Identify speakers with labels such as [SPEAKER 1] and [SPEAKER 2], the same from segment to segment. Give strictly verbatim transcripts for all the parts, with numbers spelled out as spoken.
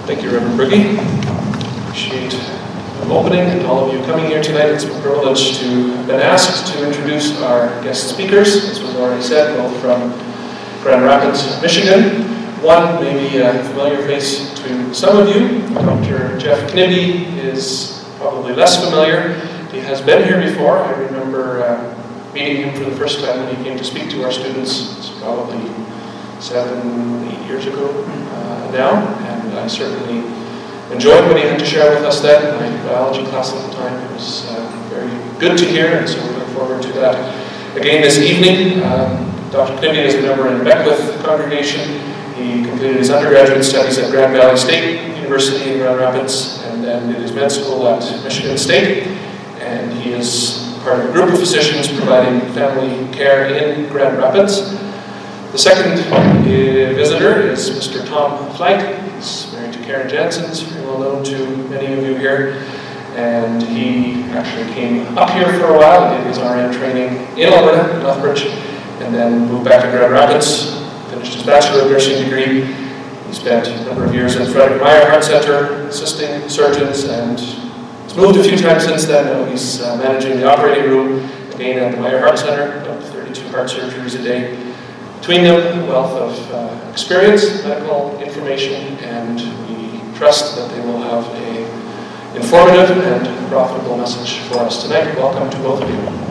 [SPEAKER 1] Thank you, Reverend Brugge. Appreciate the opening and all of you coming here tonight. It's a privilege to have been asked to introduce our guest speakers, as was already said, both from Grand Rapids, Michigan. One may be a familiar face to some of you. Doctor Jeff Knibbe is probably less familiar. He has been here before. I remember uh, meeting him for the first time when he came to speak to our students. It's probably seven, eight years ago uh, now, and I certainly enjoyed what he had to share with us then. My biology class at the time, it was uh, very good to hear, and so we look forward to that again this evening. Um, Doctor Knibbe is a member in Beckwith congregation. He completed his undergraduate studies at Grand Valley State University in Grand Rapids, and then did his med school at Michigan State, and he is part of a group of physicians providing family care in Grand Rapids. The second uh, visitor is Mister Tom Flight. He's married to Karen Jansen, he's very well known to many of you here. And he actually came up here for a while and did his R N training in Alberta, in Lethbridge, and then moved back to Grand Rapids, finished his Bachelor of Nursing degree. He spent a number of years at Frederick Meyer Heart Center, assisting surgeons, and he's moved a few times since then. Now he's uh, managing the operating room, again at the Meyer Heart Center, about thirty-two heart surgeries a day. Between them, a wealth of uh, experience, medical information, and we trust that they will have an informative and profitable message for us tonight. Welcome to both of you.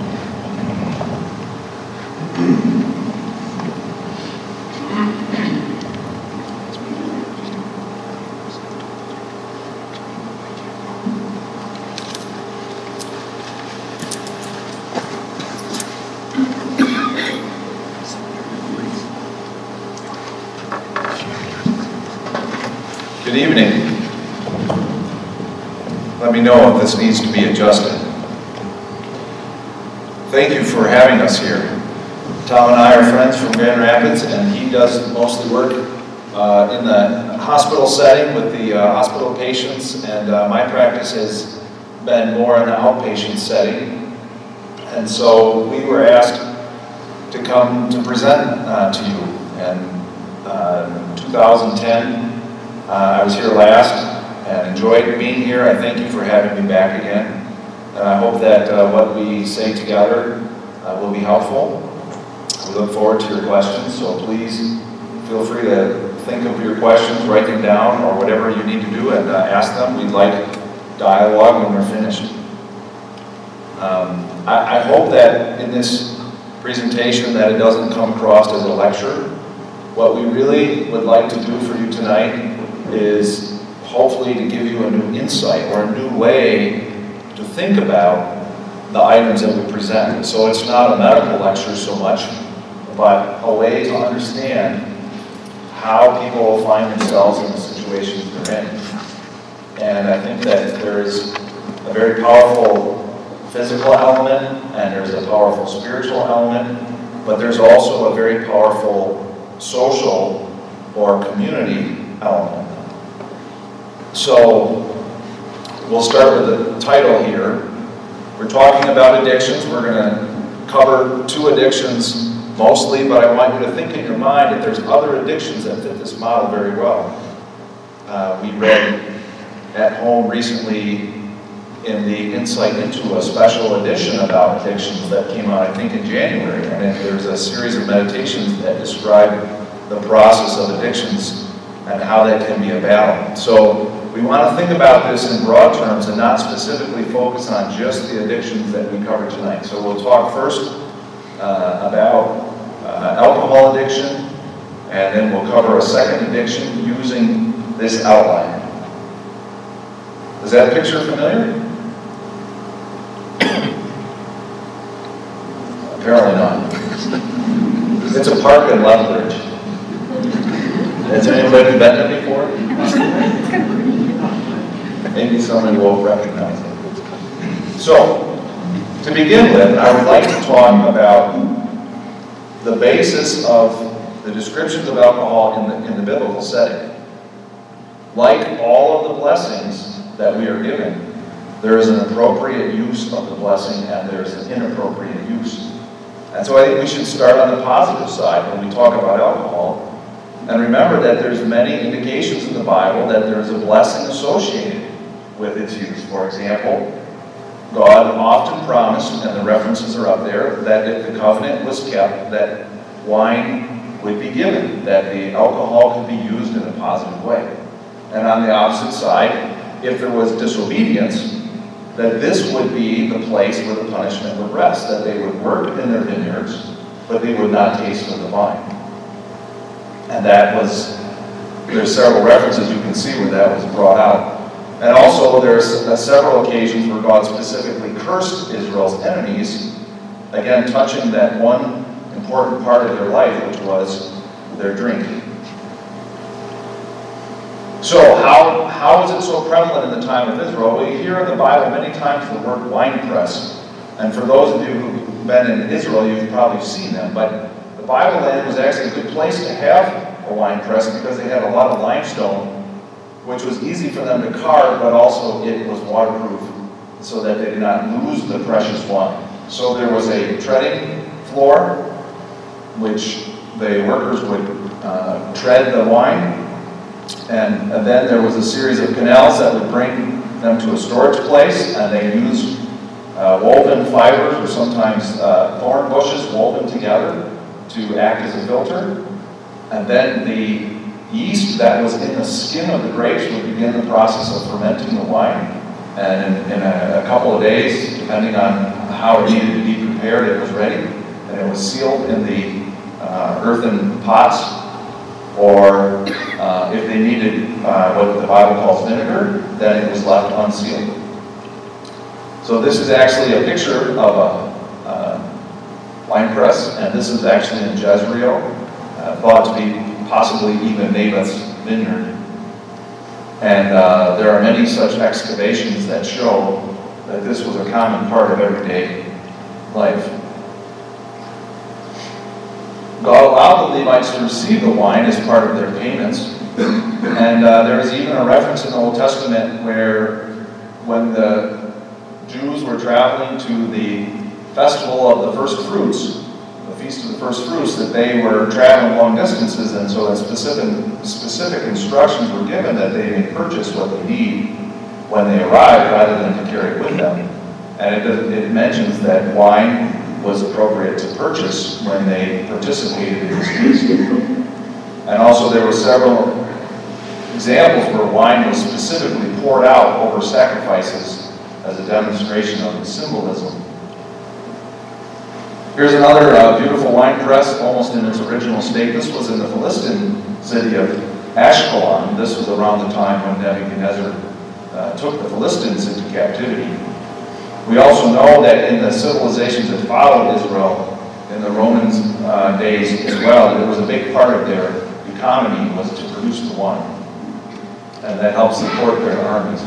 [SPEAKER 2] Good evening. Let me know if this needs to be adjusted. Thank you for having us here. Tom and I are friends from Grand Rapids, and he does mostly work uh, in the hospital setting with the uh, hospital patients, and uh, my practice has been more in the outpatient setting. And so we were asked to come to present uh, to you. And uh, in two thousand ten, Uh, I was here last and enjoyed being here. I thank you for having me back again. And I hope that uh, what we say together uh, will be helpful. We look forward to your questions, so please feel free to think of your questions, write them down, or whatever you need to do, and uh, ask them. We'd like dialogue when we're finished. Um, I, I hope that in this presentation that it doesn't come across as a lecture. What we really would like to do for you tonight is hopefully to give you a new insight or a new way to think about the items that we present. So it's not a medical lecture so much, but a way to understand how people find themselves in the situations they're in. And I think that there is a very powerful physical element, and there's a powerful spiritual element, but there's also a very powerful social or community element. So we'll start with the title here. We're talking about addictions. We're going to cover two addictions mostly, but I want you to think in your mind that there's other addictions that fit this model very well. Uh, we read at home recently in the Insight into a special edition about addictions that came out, I think, in January. And then there's a series of meditations that describe the process of addictions and how that can be a battle. So we want to think about this in broad terms and not specifically focus on just the addictions that we covered tonight. So we'll talk first uh, about uh, alcohol addiction, and then we'll cover a second addiction using this outline. Is that picture familiar? Apparently not. It's a park in Lethbridge. Has anybody been there before? Maybe somebody will recognize it. So, to begin with, I would like to talk about the basis of the descriptions of alcohol in the, in the biblical setting. Like all of the blessings that we are given, there is an appropriate use of the blessing and there is an inappropriate use. And so I think we should start on the positive side when we talk about alcohol. And remember that there's many indications in the Bible that there's a blessing associated with its use. For example, God often promised, and the references are up there, that if the covenant was kept, that wine would be given, that the alcohol could be used in a positive way. And on the opposite side, if there was disobedience, that this would be the place where the punishment would rest, that they would work in their vineyards, but they would not taste of the vine. And that was, there's several references you can see where that was brought out. And also there's uh, several occasions where God specifically cursed Israel's enemies, again touching that one important part of their life, which was their drinking. So how, how is it so prevalent in the time of Israel? Well, you hear in the Bible many times the word winepress. And for those of you who've been in Israel, you've probably seen them. But the Bible land was actually a good place to have a wine press because they had a lot of limestone, which was easy for them to carve, but also it was waterproof so that they did not lose the precious wine. So there was a treading floor, which the workers would uh, tread the wine, and, and then there was a series of canals that would bring them to a storage place, and they used uh, woven fibers or sometimes uh, thorn bushes woven together to act as a filter. And then the yeast that was in the skin of the grapes would begin the process of fermenting the wine. And in, in a, a couple of days, depending on how it needed to be prepared, it was ready. And it was sealed in the uh, earthen pots. Or uh, if they needed uh, what the Bible calls vinegar, then it was left unsealed. So this is actually a picture of a uh, wine press, and this is actually in Jezreel, uh, thought to be possibly even Naboth's vineyard. And uh, there are many such excavations that show that this was a common part of everyday life. God allowed the Levites to receive the wine as part of their payments. And uh, there is even a reference in the Old Testament where when the Jews were traveling to the festival of the first fruits, the Feast of the First Fruits, that they were traveling long distances, and so that specific, specific instructions were given that they may purchase what they need when they arrived rather than to carry it with them. And it, it mentions that wine was appropriate to purchase when they participated in this feast. And also there were several examples where wine was specifically poured out over sacrifices as a demonstration of its symbolism. Here's another uh, beautiful wine press, almost in its original state. This was in the Philistine city of Ashkelon. This was around the time when Nebuchadnezzar uh, took the Philistines into captivity. We also know that in the civilizations that followed Israel, in the Roman uh, days as well, it was a big part of their economy was to produce the wine. And that helped support their armies.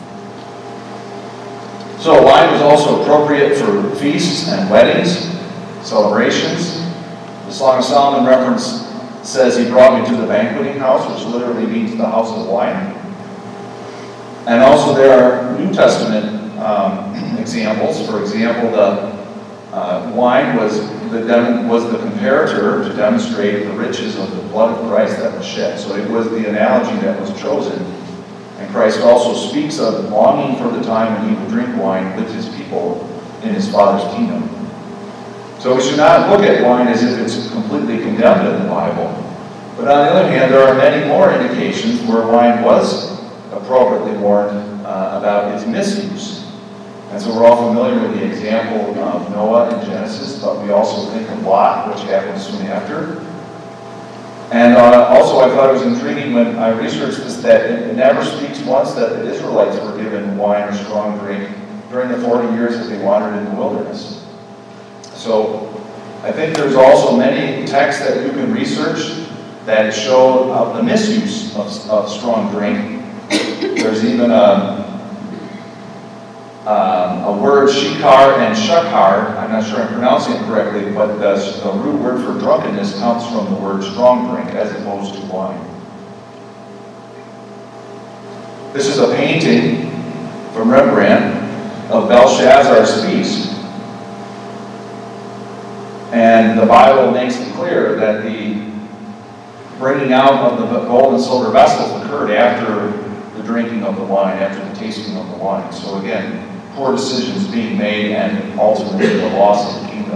[SPEAKER 2] So wine was also appropriate for feasts and weddings, celebrations. The Song of Solomon reference says he brought me to the banqueting house, which literally means the house of wine. And also there are New Testament um, examples. For example, the uh, wine was the dem- was the comparator to demonstrate the riches of the blood of Christ that was shed. So it was the analogy that was chosen. And Christ also speaks of longing for the time when he would drink wine with his people in his Father's kingdom. So we should not look at wine as if it's completely condemned in the Bible. But on the other hand, there are many more indications where wine was appropriately warned uh, about its misuse. And so we're all familiar with the example of Noah in Genesis, but we also think of Lot, which happened soon after. And uh, also I thought it was intriguing when I researched this that it, it never speaks once that the Israelites were given wine or strong drink during the forty years that they wandered in the wilderness. So I think there's also many texts that you can research that show uh, the misuse of, of strong drink. There's even a, um, a word, shikar and shakar. I'm not sure I'm pronouncing it correctly, but the, the root word for drunkenness comes from the word strong drink as opposed to wine. This is a painting from Rembrandt of Belshazzar's feast. And the Bible makes it clear that the bringing out of the gold and silver vessels occurred after the drinking of the wine, after the tasting of the wine. So again, poor decisions being made and ultimately the loss of the kingdom.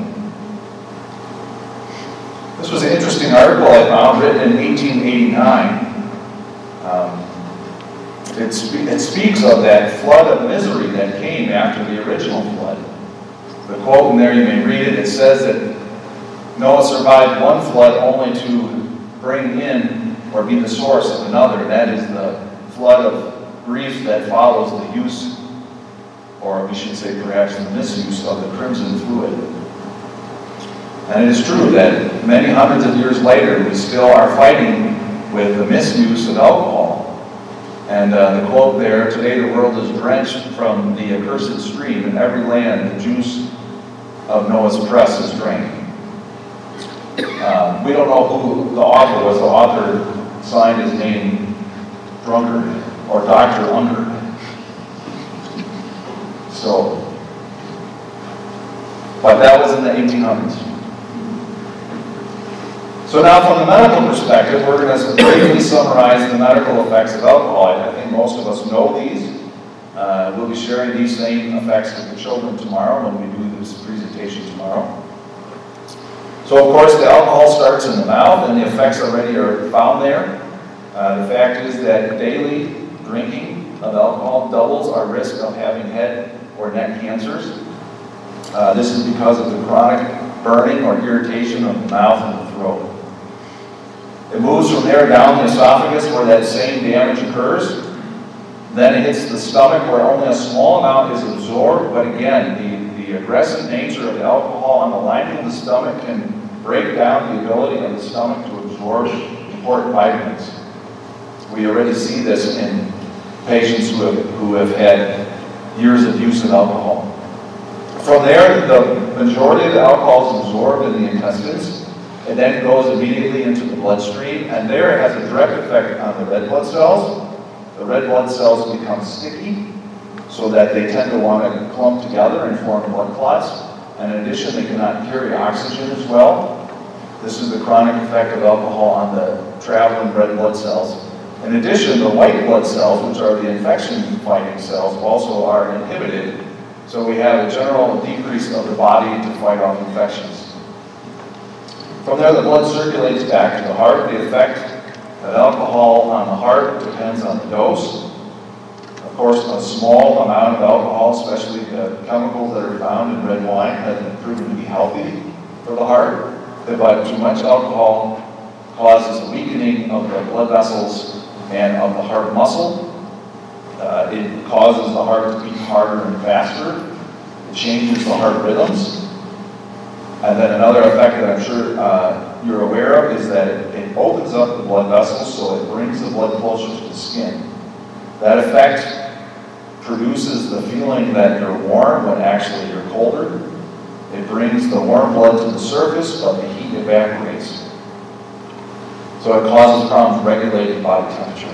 [SPEAKER 2] This was an interesting article I found, written in eighteen eighty-nine. Um, it, spe- it speaks of that flood of misery that came after the original flood. The quote in there, you may read it, it says that Noah survived one flood only to bring in or be the source of another. That is the flood of grief that follows the use, or we should say perhaps the misuse, of the crimson fluid. And it is true that many hundreds of years later, we still are fighting with the misuse of alcohol. And uh, the quote there, today the world is drenched from the accursed stream. In every land, the juice of Noah's press is drank. Uh, we don't know who the author was. The author signed his name Drunkard or Doctor Unger. So, but that was in the eighteen hundreds. So now from the medical perspective, we're going to briefly summarize the medical effects of alcohol. I think most of us know these. Uh, we'll be sharing these same effects with the children tomorrow when we do this presentation tomorrow. So of course the alcohol starts in the mouth and the effects already are found there. Uh, the fact is that daily drinking of alcohol doubles our risk of having head or neck cancers. Uh, this is because of the chronic burning or irritation of the mouth and the throat. It moves from there down the esophagus where that same damage occurs. Then it hits the stomach where only a small amount is absorbed, but again, the, the aggressive nature of the alcohol on the lining of the stomach can break down the ability of the stomach to absorb important vitamins. We already see this in patients who have, who have had years of use of alcohol. From there, the majority of the alcohol is absorbed in the intestines. It then goes immediately into the bloodstream, and there it has a direct effect on the red blood cells. The red blood cells become sticky, so that they tend to want to clump together and form blood clots. And in addition, they cannot carry oxygen as well. This is the chronic effect of alcohol on the traveling red blood cells. In addition, the white blood cells, which are the infection-fighting cells, also are inhibited. So we have a general decrease of the body to fight off infections. From there, the blood circulates back to the heart. The effect of alcohol on the heart depends on the dose. Of course, a small amount of alcohol, especially the chemicals that are found in red wine, have been proven to be healthy for the heart. But too much alcohol causes a weakening of the blood vessels and of the heart muscle. Uh, it causes the heart to beat harder and faster. It changes the heart rhythms. And then another effect that I'm sure uh, you're aware of is that it, it opens up the blood vessels, so it brings the blood closer to the skin. That effect produces the feeling that you're warm when actually you're colder. It brings the warm blood to the surface, but the heat evaporates. So it causes problems regulating body temperature.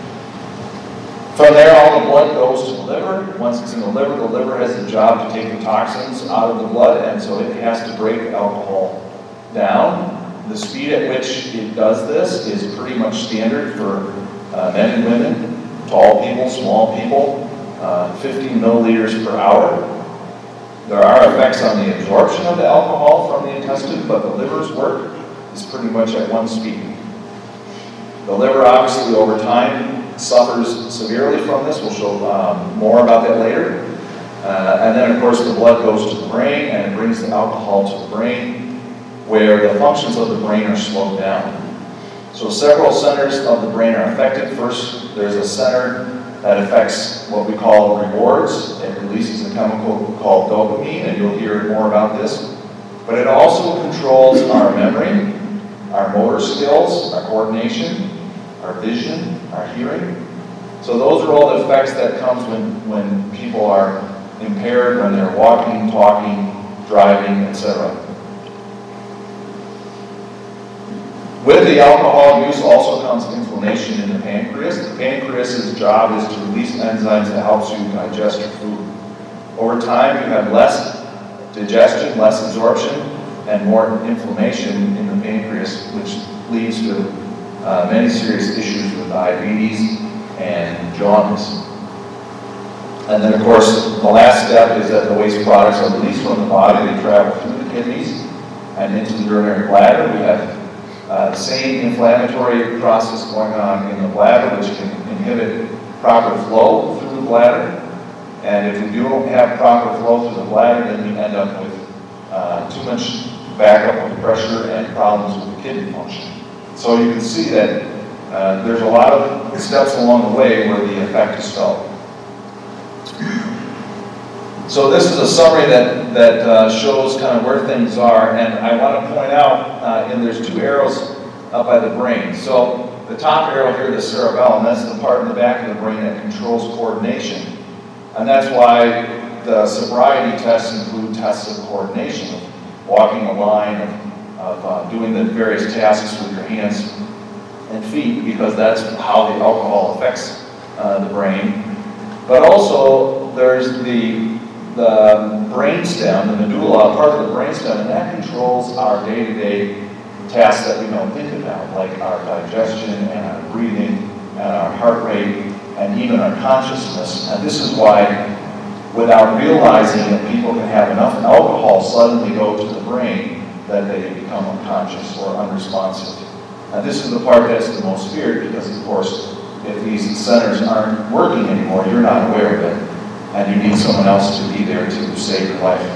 [SPEAKER 2] From there, all the blood goes to the liver. Once it's in the liver, the liver has the job to take the toxins out of the blood, and so it has to break alcohol down. The speed at which it does this is pretty much standard for uh, men and women, tall people, small people, uh, fifteen milliliters per hour. There are effects on the absorption of the alcohol from the intestine, but the liver's work is pretty much at one speed. The liver, obviously, over time, suffers severely from this. We'll show um, more about that later. Uh, and then, of course, the blood goes to the brain, and it brings the alcohol to the brain, where the functions of the brain are slowed down. So several centers of the brain are affected. First, there's a center that affects what we call rewards. It releases a chemical called dopamine, and you'll hear more about this. But it also controls our memory, our motor skills, our coordination, our vision, our hearing. So those are all the effects that comes when, when people are impaired, when they're walking, talking, driving, et cetera. With the alcohol use also comes inflammation in the pancreas. The pancreas's job is to release enzymes that helps you digest your food. Over time, you have less digestion, less absorption, and more inflammation in the pancreas, which leads to uh, many serious issues with diabetes and jaundice. And then, of course, the last step is that the waste products are released from the body. They travel through the kidneys and into the urinary bladder. We have uh, the same inflammatory process going on in the bladder, which can inhibit proper flow through the bladder. And if we don't have proper flow through the bladder, then we end up with uh, too much backup of pressure and problems with the kidney function. So you can see that uh, there's a lot of steps along the way where the effect is felt. So this is a summary that, that uh, shows kind of where things are, and I want to point out, uh, and there's two arrows up by the brain. So the top arrow here, the cerebellum, that's the part in the back of the brain that controls coordination. And that's why the sobriety tests include tests of coordination, of walking a line, of, of uh, doing the various tasks with your hands and feet, because that's how the alcohol affects uh, the brain. But also, there's the the brainstem, the medulla, part of the brainstem, and that controls our day-to-day tasks that we don't think about, like our digestion and our breathing and our heart rate and even our consciousness. And this is why, without realizing it, people can have enough alcohol suddenly go to the brain that they become unconscious or unresponsive. And this is the part that's the most feared because, of course, if these centers aren't working anymore, you're not aware of it. And you need someone else to be there to save your life.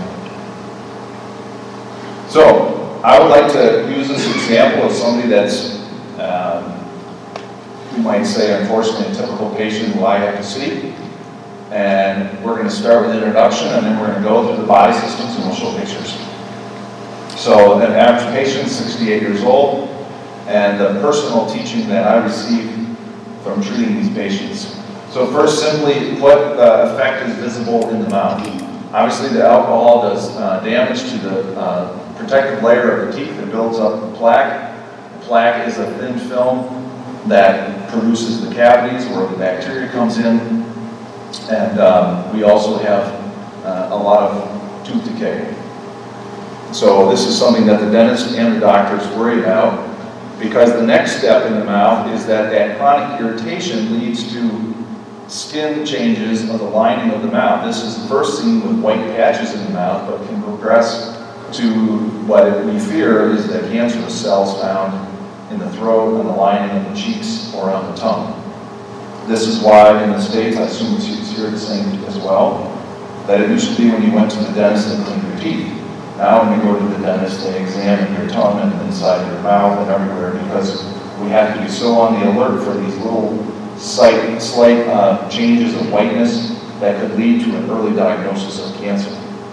[SPEAKER 2] So, I would like to use this example of somebody that's, um, you might say, unfortunately, a typical patient who I have to see. And we're going to start with an introduction, and then we're going to go through the body systems, and we'll show pictures. So, an average patient, sixty-eight years old, and the personal teaching that I received from treating these patients. So first, simply put, the effect is visible in the mouth. Obviously, the alcohol does uh, damage to the uh, protective layer of the teeth. It builds up plaque. The plaque is a thin film that produces the cavities where the bacteria comes in. And um, we also have uh, a lot of tooth decay. So this is something that the dentist and the doctors worry about, because the next step in the mouth is that that chronic irritation leads to skin changes of the lining of the mouth. This is first seen with white patches in the mouth, but can progress to what we fear is the cancerous cells found in the throat and the lining of the cheeks or on the tongue. This is why in the States, I assume it's here the same as well, that it used to be when you went to the dentist and cleaned your teeth. Now when you go to the dentist, they examine your tongue and inside your mouth and everywhere, because we have to be so on the alert for these little slight, slight uh, changes of whiteness that could lead to an early diagnosis of cancer.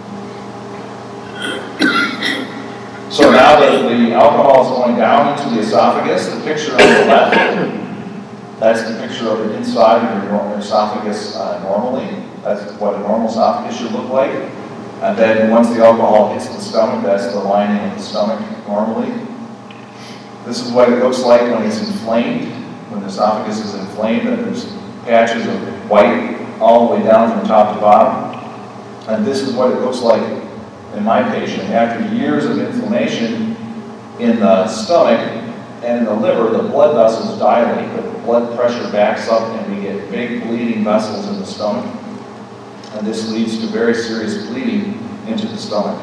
[SPEAKER 2] So now that the alcohol is going down into the esophagus, the picture on the left, that's the picture of the inside of your esophagus uh, normally. That's what a normal esophagus should look like. And then once the alcohol hits the stomach, that's the lining of the stomach normally. This is what it looks like when it's inflamed. When the esophagus is inflamed, and there's patches of white all the way down from top to bottom. And this is what it looks like in my patient. After years of inflammation in the stomach and in the liver, the blood vessels dilate, the blood pressure backs up, and we get big bleeding vessels in the stomach. And this leads to very serious bleeding into the stomach.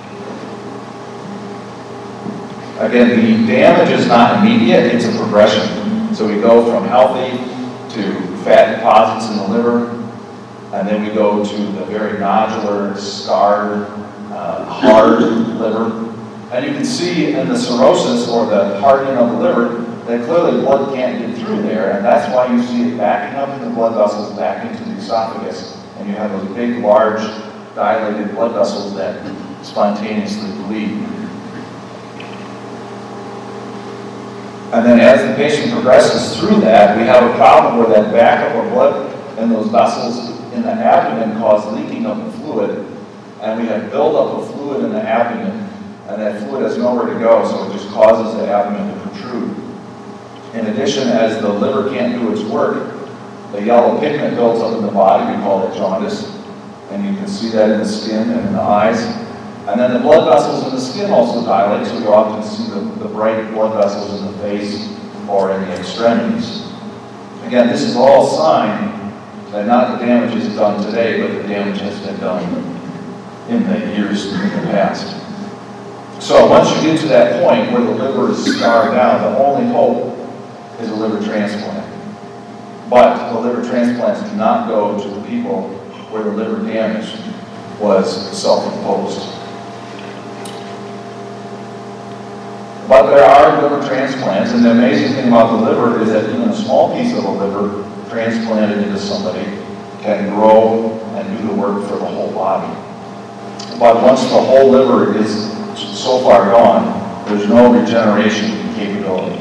[SPEAKER 2] Again, the damage is not immediate, it's a progression. So we go from healthy to fat deposits in the liver, and then we go to the very nodular, scarred, uh, hard liver. And you can see in the cirrhosis, or the hardening of the liver, that clearly blood can't get through there, and that's why you see it backing up in the blood vessels back into the esophagus. And you have those big, large, dilated blood vessels that spontaneously bleed. And then as the patient progresses through that, we have a problem where that backup of blood and those vessels in the abdomen cause leaking of the fluid. And we have buildup of fluid in the abdomen, and that fluid has nowhere to go, so it just causes the abdomen to protrude. In addition, as the liver can't do its work, the yellow pigment builds up in the body. We call it jaundice. And you can see that in the skin and in the eyes. And then the blood vessels in the skin also dilate, so you often see the, the bright blood vessels in the face or in the extremities. Again, this is all a sign that not the damage is done today, but the damage has been done in the years in the past. So once you get to that point where the liver is scarred down, the only hope is a liver transplant. But the liver transplants do not go to the people where the liver damage was self-imposed. But there are liver transplants, and the amazing thing about the liver is that even a small piece of a liver transplanted into somebody can grow and do the work for the whole body. But once the whole liver is so far gone, there's no regeneration capability.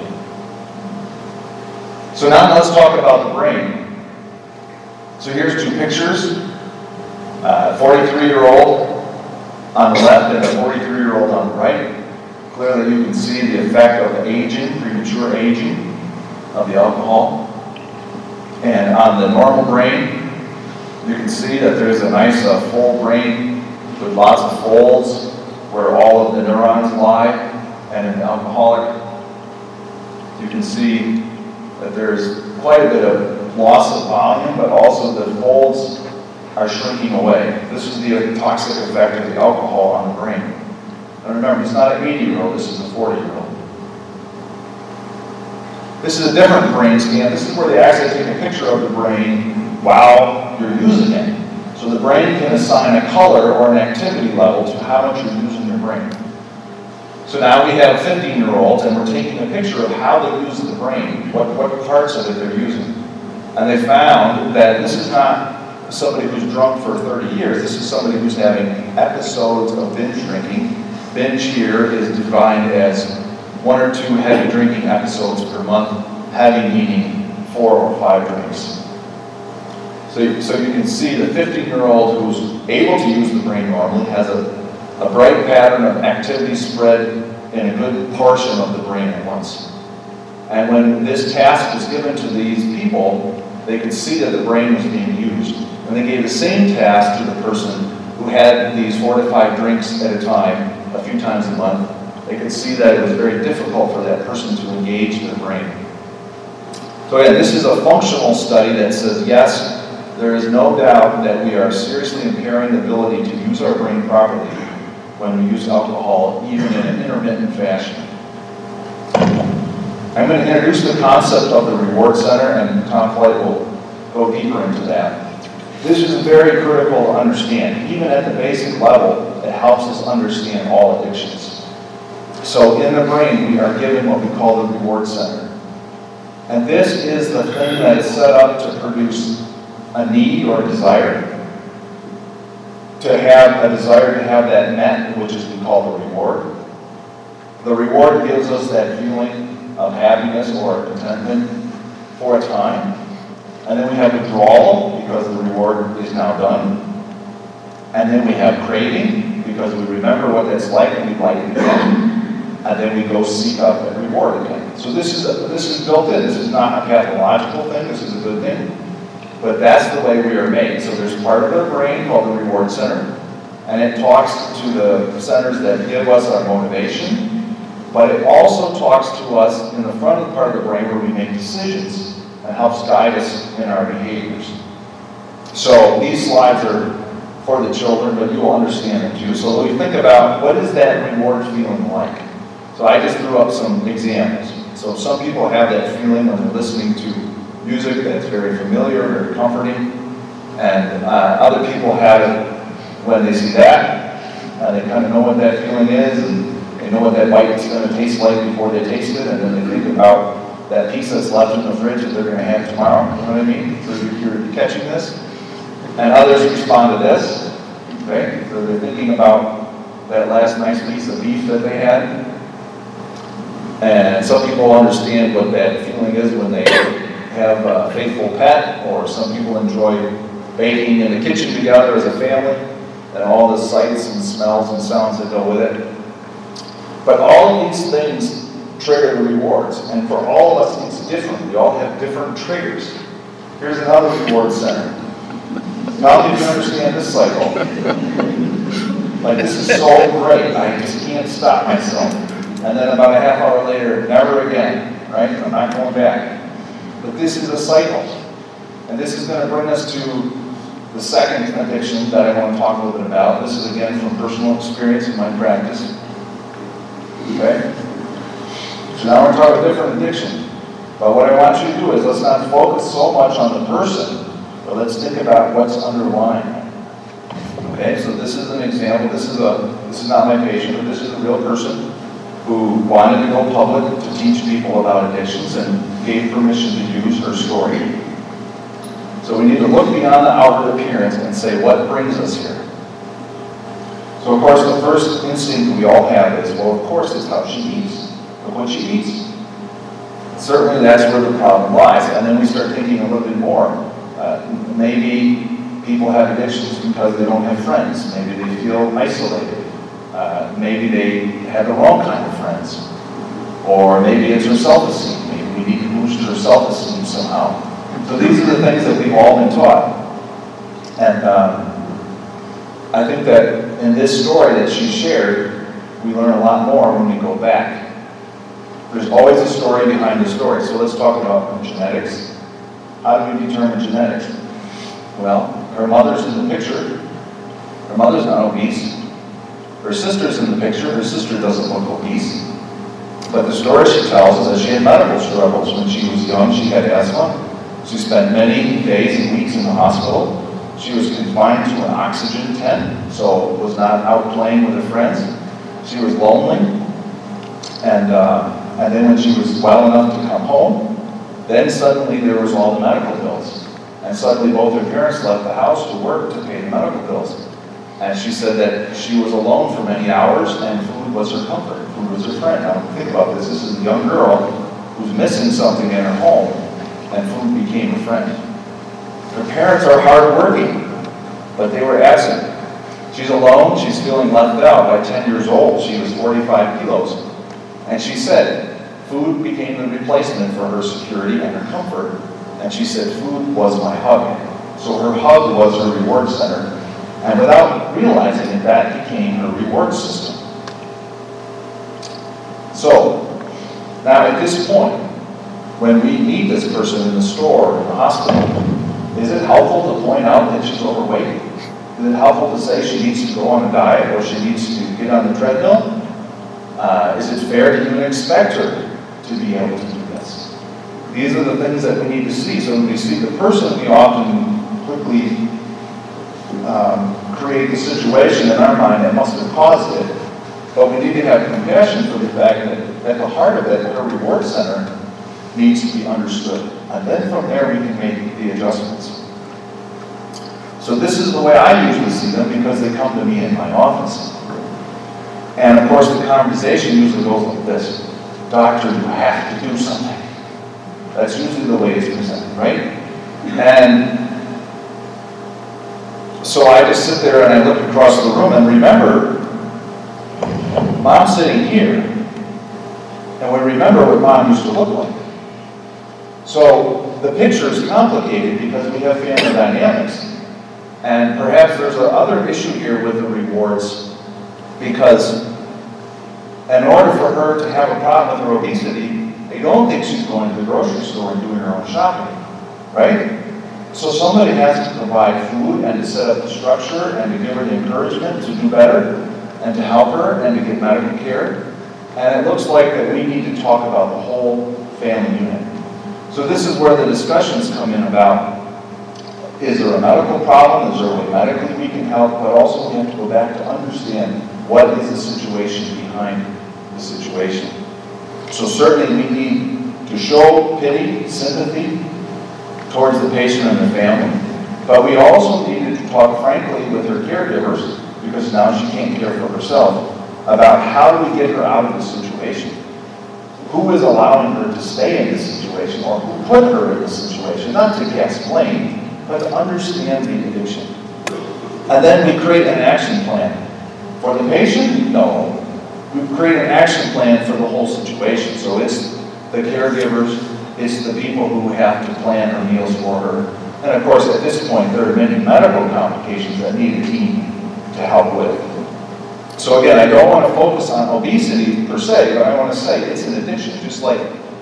[SPEAKER 2] So now let's talk about the brain. So here's two pictures. A forty-three-year-old on the left and a forty-three-year-old on the right. Clearly you can see the effect of aging, premature aging of the alcohol. And on the normal brain, you can see that there's a nice uh, full brain with lots of folds where all of the neurons lie. And in the alcoholic, you can see that there's quite a bit of loss of volume, but also the folds are shrinking away. This is the toxic effect of the alcohol on the brain. And remember, it's not an eighty-year-old, this is a forty-year-old. This is a different brain scan. This is where they actually take a picture of the brain while you're using it. So the brain can assign a color or an activity level to how much you're using your brain. So now we have fifteen-year-olds, and we're taking a picture of how they use the brain, what, what parts of it they're using. And they found that this is not somebody who's drunk for thirty years. This is somebody who's having episodes of binge drinking. Binge here is defined as one or two heavy drinking episodes per month, heavy meaning four or five drinks. So, so you can see the fifteen-year-old who's able to use the brain normally has a, a bright pattern of activity spread in a good portion of the brain at once. And when this task was given to these people, they could see that the brain was being used. And they gave the same task to the person who had these four to five drinks at a time, a few times a month. They could see that it was very difficult for that person to engage their brain. So again, this is a functional study that says, yes, there is no doubt that we are seriously impairing the ability to use our brain properly when we use alcohol, even in an intermittent fashion. I'm going to introduce the concept of the reward center, and Tom Flight will go deeper into that. This is very critical to understand. Even at the basic level, it helps us understand all addictions. So in the brain, we are given what we call the reward center. And this is the thing that is set up to produce a need or a desire, to have a desire to have that met, which is we call the reward. The reward gives us that feeling of happiness or contentment for a time. And then we have withdrawal, because the reward is now done. And then we have craving, because we remember what that's like and we'd like it again. And then we go seek out that reward again. So this is a, this is built in. This is not a pathological thing. This is a good thing. But that's the way we are made. So there's part of the brain called the reward center. And it talks to the centers that give us our motivation. But it also talks to us in the front part of the brain where we make decisions and helps guide us in our behaviors. So these slides are for the children, but you will understand them too. So we think about, what is that reward feeling like? So I just threw up some examples. So some people have that feeling when they're listening to music that's very familiar, very comforting. And uh, other people have it when they see that. Uh, they kind of know what that feeling is, and they know what that bite is going to taste like before they taste it, and then they think about that piece that's left in the fridge that they're going to have tomorrow. You know what I mean? So you're, you're catching this. And others respond to this. Okay? So they're thinking about that last nice piece of beef that they had. And some people understand what that feeling is when they have a faithful pet, or some people enjoy baking in the kitchen together as a family, and all the sights and smells and sounds that go with it. But all of these things trigger the rewards, and for all of us it's different. We all have different triggers. Here's another reward center. Now you can understand this cycle. Like, this is so great, I just can't stop myself. And then about a half hour later, never again. right? I'm not going back. But this is a cycle. And this is going to bring us to the second addiction that I want to talk a little bit about. This is again from personal experience in my practice. Okay? So now we're talking about a different addiction. But what I want you to do is let's not focus so much on the person, but let's think about what's underlying it. Okay, so this is an example. This is a this is not my patient, but this is a real person who wanted to go public to teach people about addictions and gave permission to use her story. So we need to look beyond the outward appearance and say, what brings us here? So of course the first instinct we all have is, well, of course it's how she eats. Look what she eats. Certainly that's where the problem lies. And then we start thinking a little bit more. Uh, maybe people have addictions because they don't have friends. Maybe they feel isolated. Uh, maybe they have the wrong kind of friends. Or maybe it's her self-esteem. Maybe we need to boost her self-esteem somehow. So these are the things that we've all been taught. And um, I think that in this story that she shared, we learn a lot more when we go back. There's always a story behind the story. So let's talk about genetics. How do we determine genetics? Well, her mother's in the picture. Her mother's not obese. Her sister's in the picture. Her sister doesn't look obese. But the story she tells is that she had medical struggles when she was young. She had asthma. She spent many days and weeks in the hospital. She was confined to an oxygen tent, so was not out playing with her friends. She was lonely. And, uh, and then when she was well enough to come home, then suddenly there was all the medical bills. And suddenly both her parents left the house to work to pay the medical bills. And she said that she was alone for many hours and food was her comfort. Food was her friend. Now think about this. This is a young girl who's missing something in her home, and food became a friend. Her parents are hardworking, but they were absent. She's alone. She's feeling left out. By ten years old, she was forty-five kilos. And she said food became the replacement for her security and her comfort. And she said food was my hug. So her hug was her reward center. And without realizing it, that became her reward system. So, now at this point, when we meet this person in the store, in the hospital, is it helpful to point out that she's overweight? Is it helpful to say she needs to go on a diet or she needs to get on the treadmill? Uh, is it fair to even expect her to be able to do this? These are the things that we need to see. So when we see the person, we often quickly um, create the situation in our mind that must have caused it. But we need to have compassion for the fact that at the heart of it, her reward center needs to be understood. And then from there, we can make the adjustments. So this is the way I usually see them because they come to me in my office. And of course, the conversation usually goes like this. Doctor, you have to do something. That's usually the way it's presented, right? And so I just sit there and I look across the room and remember, Mom's sitting here. And we remember what Mom used to look like. So the picture is complicated because we have family dynamics. And perhaps there's another issue here with the rewards because in order for her to have a problem with her obesity, they don't think she's going to the grocery store and doing her own shopping, right? So somebody has to provide food and to set up the structure and to give her the encouragement to do better and to help her and to get medical care. And it looks like that we need to talk about the whole family unit. So this is where the discussions come in about, is there a medical problem? Is there a way medically we can help? But also we have to go back to understand what is the situation behind the situation. So certainly we need to show pity, sympathy towards the patient and the family. But we also needed to talk frankly with her caregivers, because now she can't care for herself, about how do we get her out of this situation? Who is allowing her to stay in this situation, or who put her in this situation? Not to cast blame, but to understand the addiction. And then we create an action plan. For the patient? No. We create an action plan for the whole situation. So it's the caregivers, it's the people who have to plan her meals for her. And of course, at this point, there are many medical complications that need a team to help with. So again, I don't want to focus on obesity per se, but I want to say it's an addiction, just like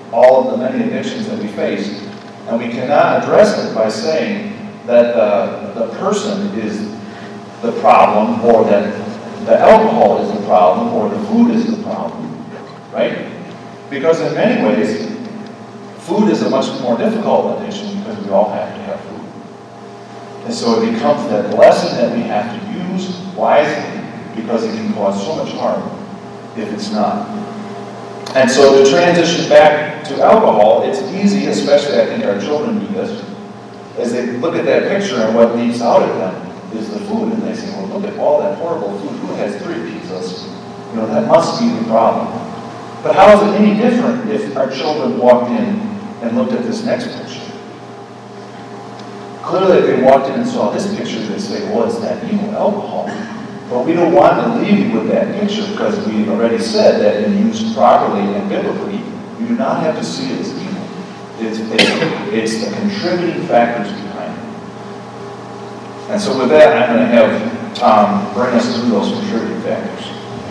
[SPEAKER 2] all of the many addictions that we face. And we cannot address it by saying that the, the person is the problem, or that the alcohol is the problem, or the food is the problem, right? Because in many ways, food is a much more difficult addiction because we all have to have food. And so it becomes that lesson that we have to use wisely, because it can cause so much harm if it's not. And so to transition back to alcohol, it's easy, especially I think our children do this, as they look at that picture and what leaps out at them is the food, and they say, well, look at all that horrible food. Who has three pizzas? You know, that must be the problem. But how is it any different if our children walked in and looked at this next picture? Clearly, if they walked in and saw this picture, they'd say, well, it's that evil alcohol. But we don't want to leave you with that picture, because we've already said that when used properly and biblically, you do not have to see it as evil. It's, it's, it's the contributing factors behind it. And so with that, I'm going to have Tom bring us through those contributing factors.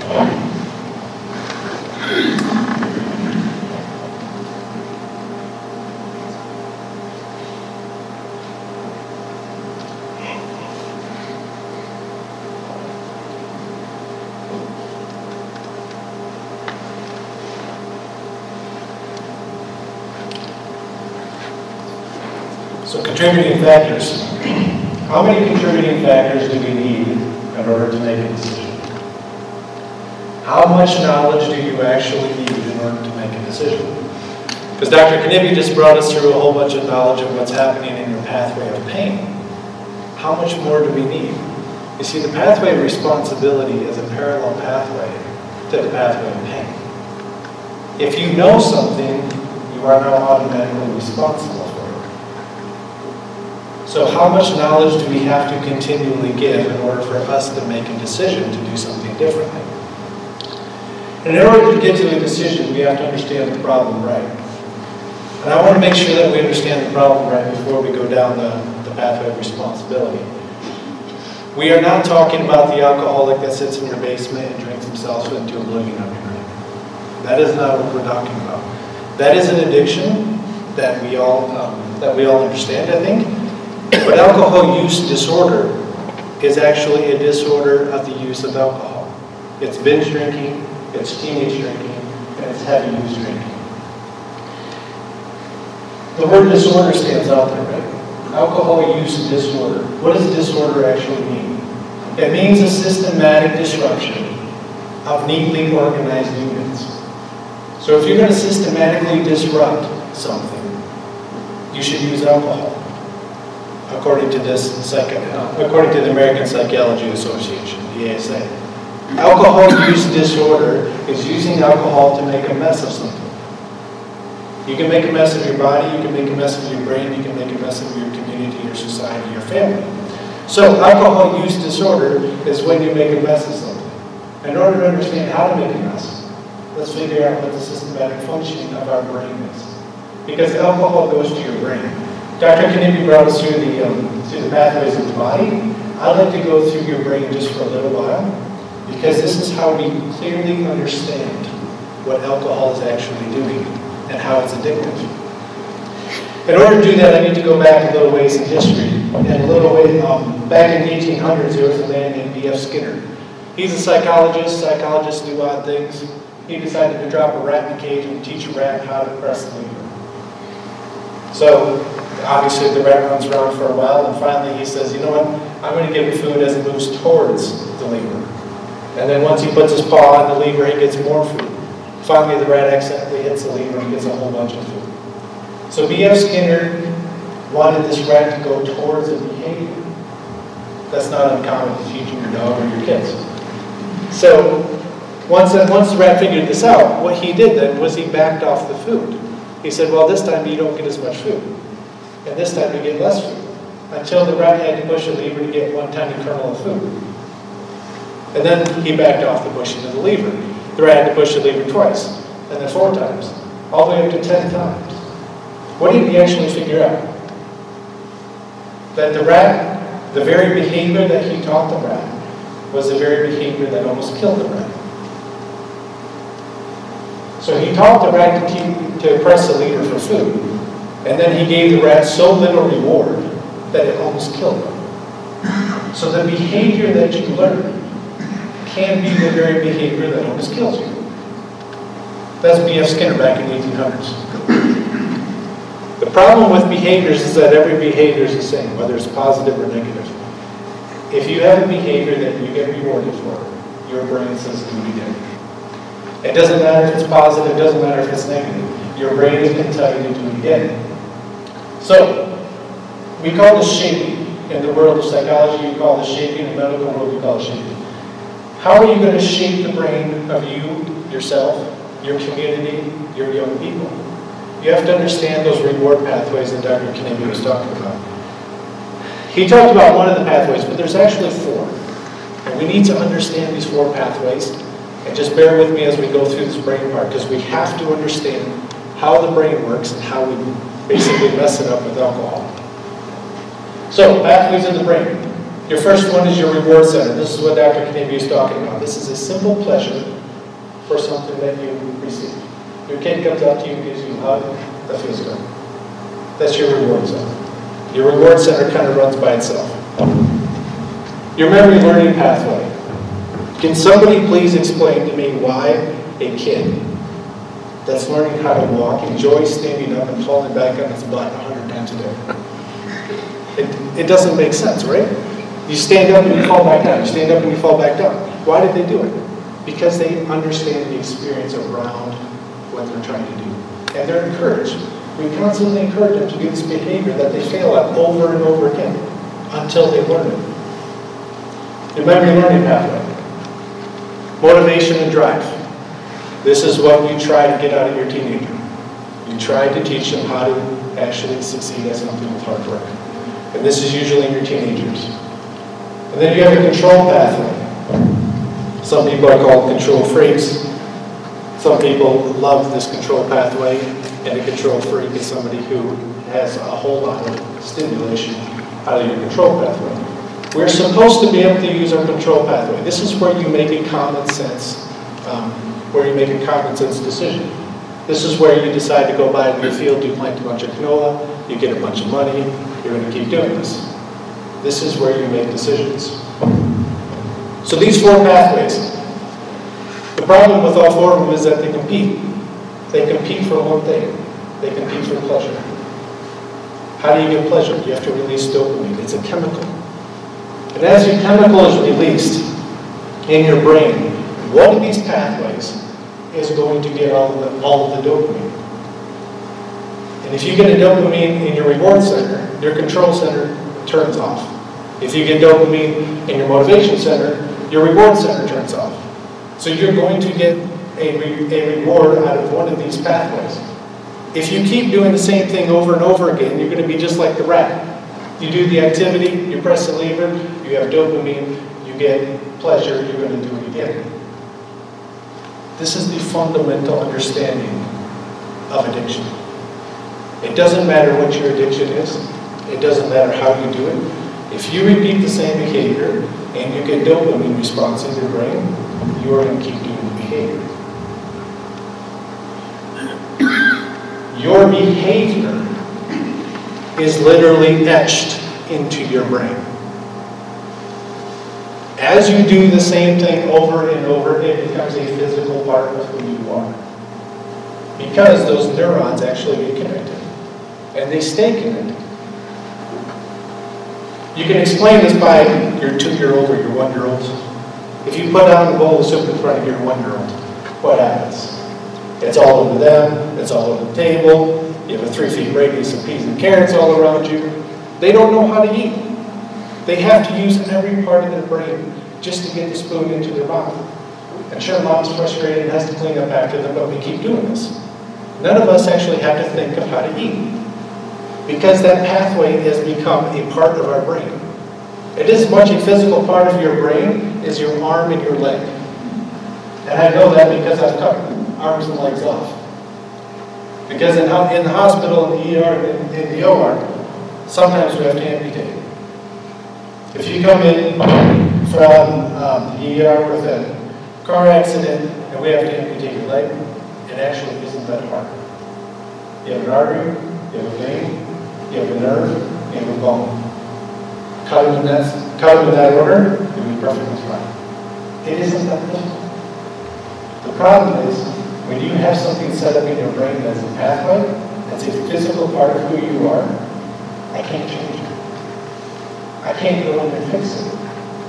[SPEAKER 3] So contributing factors. How many contributing factors do we need in order to make a decision? How much knowledge do you actually need in order to make a decision? Because Doctor Knippy just brought us through a whole bunch of knowledge of what's happening in your pathway of pain. How much more do we need? You see, the pathway of responsibility is a parallel pathway to the pathway of pain. If you know something, you are now automatically responsible for it. So how much knowledge do we have to continually give in order for us to make a decision to do something differently? And in order to get to a decision, we have to understand the problem right. And I want to make sure that we understand the problem right before we go down the, the pathway of responsibility. We are not talking about the alcoholic that sits in your basement and drinks himself into oblivion every night. That is not what we're talking about. That is an addiction that we all um, that we all understand, I think. But alcohol use disorder is actually a disorder of the use of alcohol. It's binge drinking, it's teenage drinking, and it's heavy use drinking. The word disorder stands out there, right? Alcohol use disorder. What does disorder actually mean? It means a systematic disruption of neatly organized units. So if you're going to systematically disrupt something, you should use alcohol. According to this, according to the American Psychology Association, the A S A. Alcohol use disorder is using alcohol to make a mess of something. You can make a mess of your body, you can make a mess of your brain, you can make a mess of your community, your society, your family. So alcohol use disorder is when you make a mess of something. In order to understand how to make a mess, let's figure out what the systematic functioning of our brain is. Because alcohol goes to your brain. Doctor Knippy brought us through the, um, through the pathways of the body. I'd like to go through your brain just for a little while, because this is how we clearly understand what alcohol is actually doing and how it's addictive. In order to do that, I need to go back a little ways in history. And a little way, um, back in the eighteen hundreds, there was a man named B F Skinner. He's a psychologist. Psychologists do odd things. He decided to drop a rat in a cage and teach a rat how to press the lever. So, obviously, the rat runs around for a while, and finally he says, you know what, I'm going to give it food as it moves towards the lever. And then once he puts his paw on the lever, he gets more food. Finally, the rat accidentally hits the lever and gets a whole bunch of food. So B F Skinner wanted this rat to go towards a behavior. That's not uncommon to teaching your dog or your kids. So once, once the rat figured this out, what he did then was he backed off the food. He said, well, this time you don't get as much food. And this time you get less food. Until the rat had to push a lever to get one tiny kernel of food. And then he backed off the pushing of the lever. The rat had to push the lever twice, and then four times, all the way up to ten times. What did he actually figure out? That the rat, the very behavior that he taught the rat, was the very behavior that almost killed the rat. So he taught the rat to keep to impress the leader for food. And then he gave the rat so little reward that it almost killed him. So the behavior that you learn can be the very behavior that almost kills you. That's B F Skinner back in the eighteen hundreds. The problem with behaviors is that every behavior is the same, whether it's positive or negative. If you have a behavior that you get rewarded for, your brain says do it again. It doesn't matter if it's positive, it doesn't matter if it's negative. Your brain is going to tell you to do it again. So, we call this shaping. In the world of psychology, you call this shaping. In the medical world, you call it shaping. How are you going to shape the brain of you, yourself, your community, your young people? You have to understand those reward pathways that Doctor Kniebe was talking about. He talked about one of the pathways, but there's actually four. And we need to understand these four pathways. And just bear with me as we go through this brain part, because we have to understand how the brain works and how we basically mess it up with alcohol. So, pathways of the brain. Your first one is your reward center. This is what Doctor Kniebe is talking about. This is a simple pleasure for something that you receive. Your kid comes up to you and gives you a hug, that feels good. That's your reward center. Your reward center kind of runs by itself. Your memory learning pathway. Can somebody please explain to me why a kid that's learning how to walk enjoys standing up and falling back on its butt a hundred times a day? It, it doesn't make sense, right? You stand up and you fall back down. You stand up and you fall back down. Why did they do it? Because they understand the experience around what they're trying to do. And they're encouraged. We constantly encourage them to do this behavior that they fail at over and over again until they learn it. Your memory learning pathway. Motivation and drive. This is what you try to get out of your teenager. You try to teach them how to actually succeed at something with hard work. And this is usually in your teenagers. And then you have a control pathway. Some people are called control freaks. Some people love this control pathway. And a control freak is somebody who has a whole lot of stimulation out of your control pathway. We're supposed to be able to use our control pathway. This is where you make a common sense, um, where you make a common sense decision. This is where you decide to go buy a new field, you plant a bunch of canola, you get a bunch of money, you're going to keep doing this. This is where you make decisions. So these four pathways. The problem with all four of them is that they compete. They compete for one thing. They compete for pleasure. How do you get pleasure? You have to release dopamine. It's a chemical. And as your chemical is released in your brain, one of these pathways is going to get all of the, all of the dopamine. And if you get a dopamine in your reward center, your control center turns off. If you get dopamine in your motivation center, your reward center turns off. So you're going to get a, re, a reward out of one of these pathways. If you keep doing the same thing over and over again, you're going to be just like the rat. You do the activity, you press the lever, you have dopamine, you get pleasure, you're going to do it again. This is the fundamental understanding of addiction. It doesn't matter what your addiction is. It doesn't matter how you do it. If you repeat the same behavior and you get dopamine response in your brain, you are going to keep doing the behavior. Your behavior is literally etched into your brain. As you do the same thing over and over, it becomes a physical part of who you are. Because those neurons actually get connected. And they stay connected. You can explain this by your two-year-old or your one-year-old. If you put down a bowl of soup in front of your one-year-old, what happens? It's all over them, it's all over the table, you have a three-feet radius of peas and carrots all around you. They don't know how to eat. They have to use every part of their brain just to get the spoon into their mouth. And sure, mom's frustrated and has to clean up after them, but we keep doing this. None of us actually have to think of how to eat. Because that pathway has become a part of our brain. It is as much a physical part of your brain as your arm and your leg. And I know that because I've cut arms and legs off. Because in, in the hospital, in the E R, in, in the O R, sometimes we have to amputate. If you come in from um, the E R with a car accident and we have to amputate your leg, it actually isn't that hard. You have an artery, you have a vein, you have a nerve, you have a bone. Cut them in that, cut them in that order, you'll be perfectly fine. It isn't that difficult. The problem is, when you have something set up in your brain that's a pathway, that's a physical part of who you are, I can't change it. I can't go in and fix it.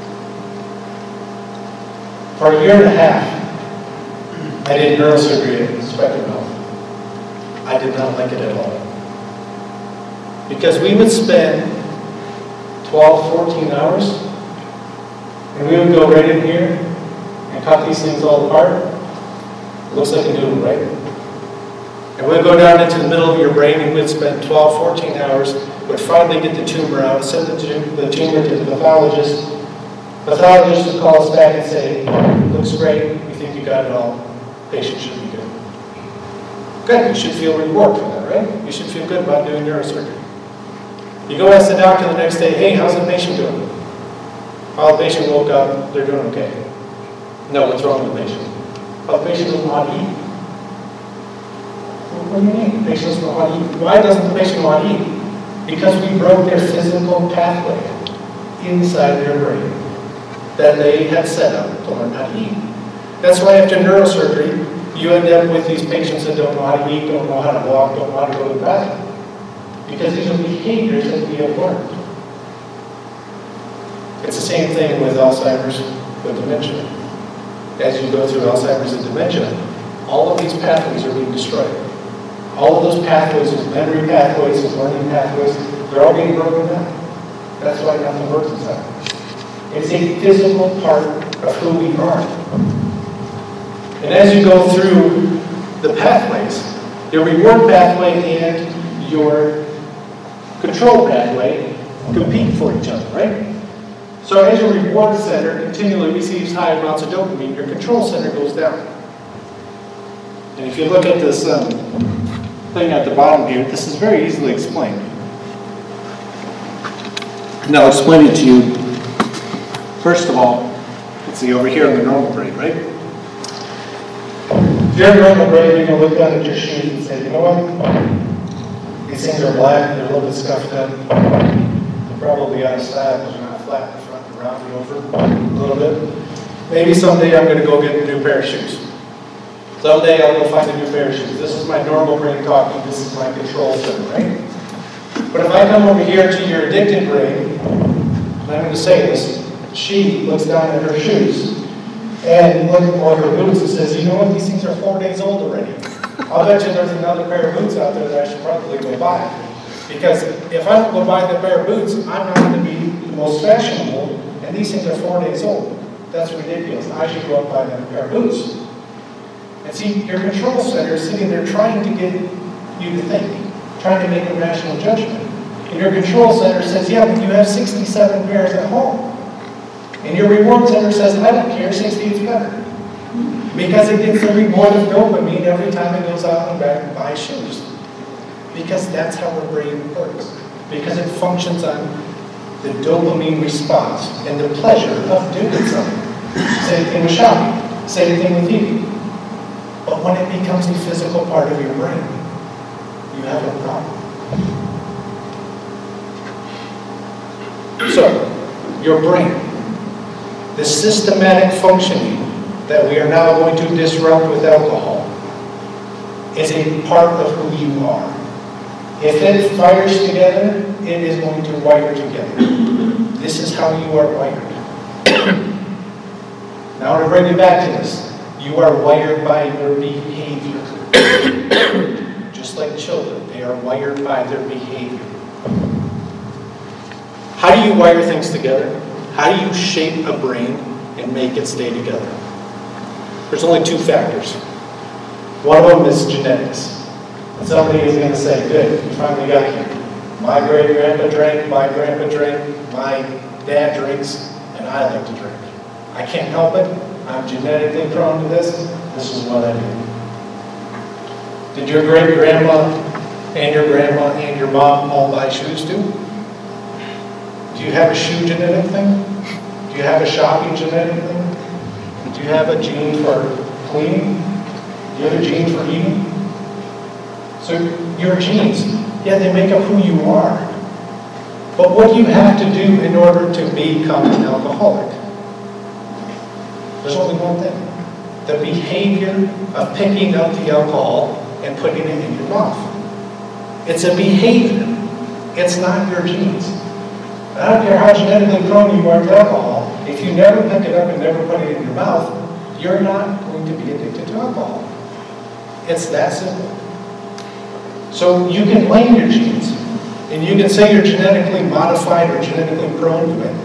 [SPEAKER 3] For a year and a half, I did neurosurgery at Spectrum Health. I did not like it at all. Because we would spend twelve, fourteen hours, and we would go right in here and cut these things all apart. It looks like a noodle, right? And we'd go down into the middle of your brain and we'd spend twelve, fourteen hours, would finally get the tumor out, send the, tum- the tumor to the pathologist. Pathologist would call us back and say, looks great, we think you got it all, patient should be good. Good, you should feel reward for that, right? You should feel good about doing neurosurgery. You go ask the doctor the next day, hey, how's the patient doing? Oh, the patient woke up, they're doing okay. No, what's wrong with the patient? Oh, the patient doesn't know how to eat. Well, what do you mean? The patient doesn't know how to eat. Why doesn't the patient know how to eat? Because we broke their physical pathway inside their brain that they had set up to learn how to eat. That's why after neurosurgery, you end up with these patients that don't know how to eat, don't know how to walk, don't know how to go to the bathroom. Because these are behaviors that we have learned. It's the same thing with Alzheimer's, with dementia. As you go through Alzheimer's and dementia, all of these pathways are being destroyed. All of those pathways, those memory pathways, those learning pathways, they're all being broken down. That's why nothing works inside. It's a physical part of who we are. And as you go through the pathways, your reward pathway and your control pathway compete for each other, right? So as your reward center continually receives high amounts of dopamine, your control center goes down. And if you look at this um, thing at the bottom here, this is very easily explained. And I'll explain it to you. First of all, let's see over here in the normal brain, right? If you're in the normal brain, you can look down at your shoes and say, you know what? These things are black, they're a little bit scuffed up. They're probably out of style because they're not flat in front and rounded over a little bit. Maybe someday I'm going to go get a new pair of shoes. Someday I'll go find a new pair of shoes. This is my normal brain talking. This is my control center, right? But if I come over here to your addicted brain, and I'm going to say this, she looks down at her shoes and looks at her boots and says, you know what, these things are four days old already. I'll bet you there's another pair of boots out there that I should probably go buy. Because if I don't go buy the pair of boots, I'm not going to be the most fashionable, and these things are four days old. That's ridiculous. I should go out and buy that pair of boots. And see, your control center is sitting there trying to get you to think, trying to make a rational judgment. And your control center says, yeah, but you have sixty-seven pairs at home. And your reward center says, I don't care, sixty is better. Because it gets the reward of dopamine every time it goes out and back and buys shoes. Because that's how our brain works. Because it functions on the dopamine response and the pleasure of doing something. Same thing with shopping. Same thing with eating. But when it becomes a physical part of your brain, you have a problem. So, your brain, the systematic functioning that we are now going to disrupt with alcohol, is a part of who you are. If it fires together, it is going to wire together. This is how you are wired. Now I want to bring you back to this. You are wired by your behavior. Just like children, they are wired by their behavior. How do you wire things together? How do you shape a brain and make it stay together? There's only two factors. One of them is genetics. And somebody is going to say, good, you finally got here. My great-grandpa drank, my grandpa drank, my dad drinks, and I like to drink. I can't help it. I'm genetically prone to this. This is what I do. Did your great-grandma and your grandma and your mom all buy shoes too? Do you have a shoe genetic thing? Do you have a shopping genetic thing? Do you have a gene for cleaning? Do you have a gene for eating? So your genes. Yeah, they make up who you are. But what do you have to do in order to become an alcoholic? There's only one thing. The behavior of picking up the alcohol and putting it in your mouth. It's a behavior. It's not your genes. I don't care how genetically prone you are to alcohol. If you never pick it up and never put it in your mouth, you're not going to be addicted to alcohol. It's that simple. So you can blame your genes. And you can say you're genetically modified or genetically prone to it.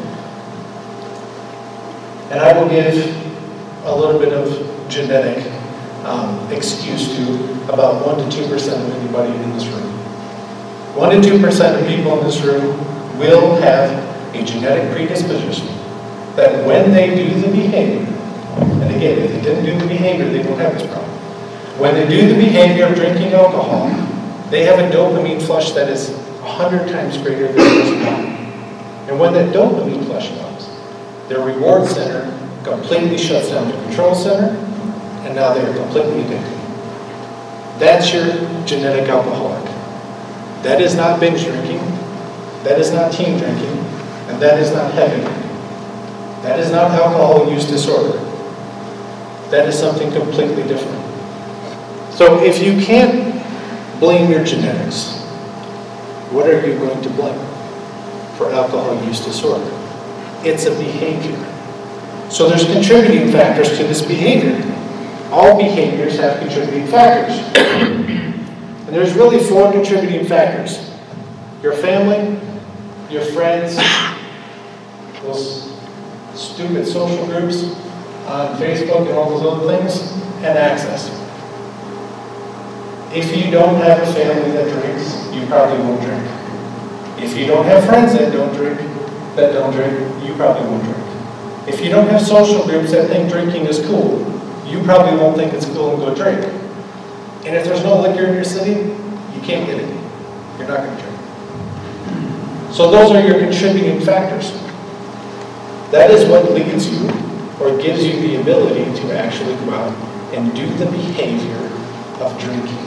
[SPEAKER 3] And I will give a little bit of genetic um, excuse to about one to two percent of anybody in this room. one to two percent of people in this room will have a genetic predisposition that when they do the behavior, and again, if they didn't do the behavior, they don't have this problem. When they do the behavior of drinking alcohol, they have a dopamine flush that is a hundred times greater than this one. And when that dopamine flush comes, their reward center completely shuts down the control center, and now they're completely addicted. That's your genetic alcoholic. That is not binge drinking, that is not teen drinking, and that is not heavy drinking. That is not alcohol use disorder. That is something completely different. So if you can't blame your genetics, what are you going to blame for alcohol use disorder? It's a behavior. So there's contributing factors to this behavior. All behaviors have contributing factors. And there's really four contributing factors. Your family, your friends, those stupid social groups on Facebook and all those other things, and access. If you don't have a family that drinks, you probably won't drink. If you don't have friends that don't drink, that don't drink, you probably won't drink. If you don't have social groups that think drinking is cool, you probably won't think it's cool and go drink. And if there's no liquor in your city, you can't get it. You're not going to drink. So those are your contributing factors. That is what leads you or gives you the ability to actually go out and do the behavior of drinking.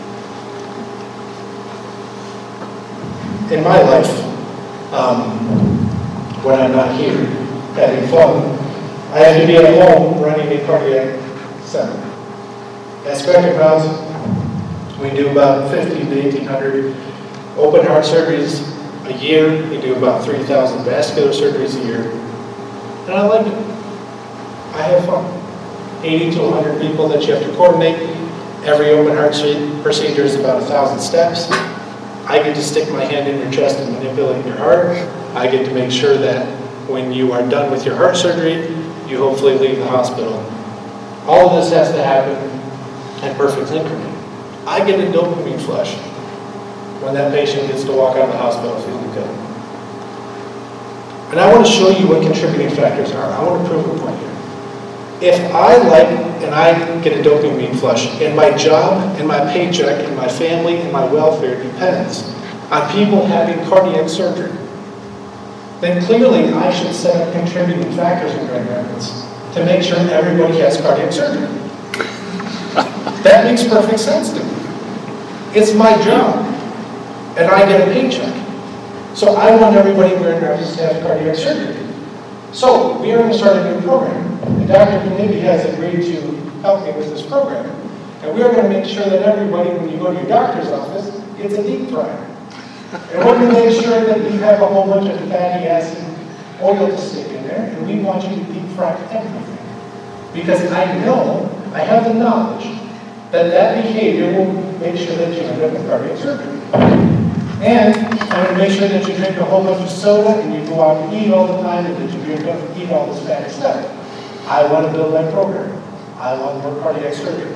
[SPEAKER 3] In my life, um, when I'm not here having fun, I have to be at home running a cardiac center. At Spectrum House, we do about fifteen to eighteen hundred open heart surgeries a year. We do about three thousand vascular surgeries a year. And I like it. I have fun. eighty to one hundred people that you have to coordinate. Every open heart procedure is about one thousand steps. I get to stick my hand in your chest and manipulate your heart. I get to make sure that when you are done with your heart surgery, you hopefully leave the hospital. All of this has to happen in perfect increment. I get a dopamine flush when that patient gets to walk out of the hospital feeling good. And I want to show you what contributing factors are. I want to prove a point here. If I like and I get a dopamine flush, and my job and my paycheck and my family and my welfare depends on people having cardiac surgery, then clearly I should set up contributing factors in Grand Rapids to make sure everybody has cardiac surgery. That makes perfect sense to me. It's my job, and I get a paycheck. So I want everybody in Grand Rapids to have cardiac surgery. So we are going to start a new program. And Doctor Kennedy has agreed to help me with this program. And we are going to make sure that everybody, when you go to your doctor's office, gets a deep fryer. And we're going to make sure that you have a whole bunch of fatty acid oil to stick in there, and we want you to deep fry everything. Because I know, I have the knowledge, that that behavior will make sure that you end up with cardiac surgery. And I'm going to make sure that you drink a whole bunch of soda and you go out and eat all the time and that you drink up, eat all this fatty stuff. I want to build that program. I want more cardiac surgery.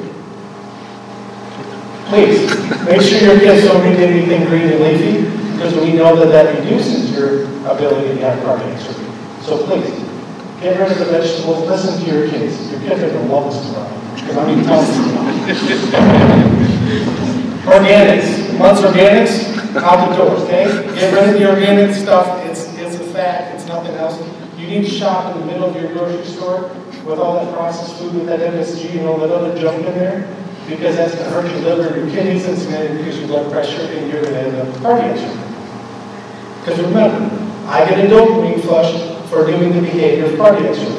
[SPEAKER 3] Please, make sure your kids don't eat anything green and leafy, because we know that that reduces your ability to have cardiac surgery. So please, get rid of the vegetables. Listen to your kids. Your kids are going to love this tomorrow, because I'm going to tell them. Organics. Months organics. Out the doors, okay? Get rid of the organic stuff. It's it's a fact. It's nothing else. You need to shop in the middle of your grocery store with all that processed food, with that M S G and all that other junk in there. because that's going to hurt your liver, your kidneys, it's going to increase your blood pressure, and you're going to end up with cardiac surgery. Because remember, I get a dopamine flush for doing the behavior of cardiac surgery.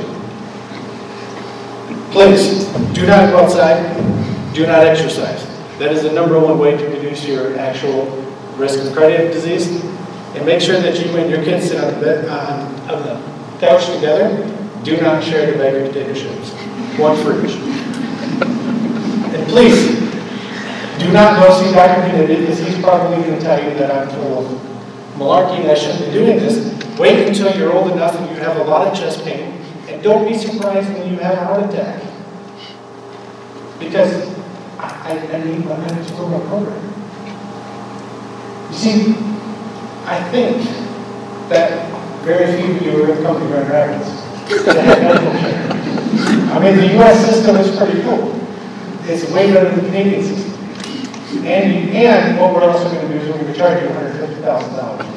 [SPEAKER 3] Please, do not go outside, do not exercise. That is the number one way to reduce your actual risk of cardiac disease. And make sure that you and your kids sit on the, bed, on, on the couch together. Do not share the bag of potato chips. One for each. And please, do not go see Doctor Kennedy because he's probably going to tell you that I'm full of malarkey and I shouldn't be doing this. Wait until you're old enough and you have a lot of chest pain. And don't be surprised when you have a heart attack. Because I, I need my minutes for my program. You see, I think that very few of you are going to come to Grand Rapids to have medical care. I mean, the U S system is pretty cool. It's way better than the Canadian system. And, and what we're also going to do is we're going to charge you one hundred fifty thousand dollars.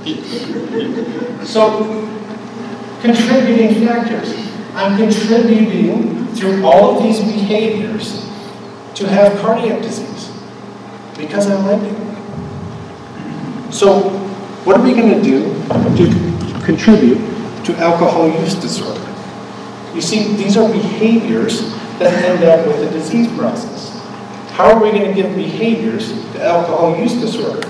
[SPEAKER 3] So, contributing factors. I'm contributing through all of these behaviors to have cardiac disease because I like it. So, what are we going to do to contribute to alcohol use disorder? You see, these are behaviors that end up with the disease process. How are we going to give behaviors to alcohol use disorder?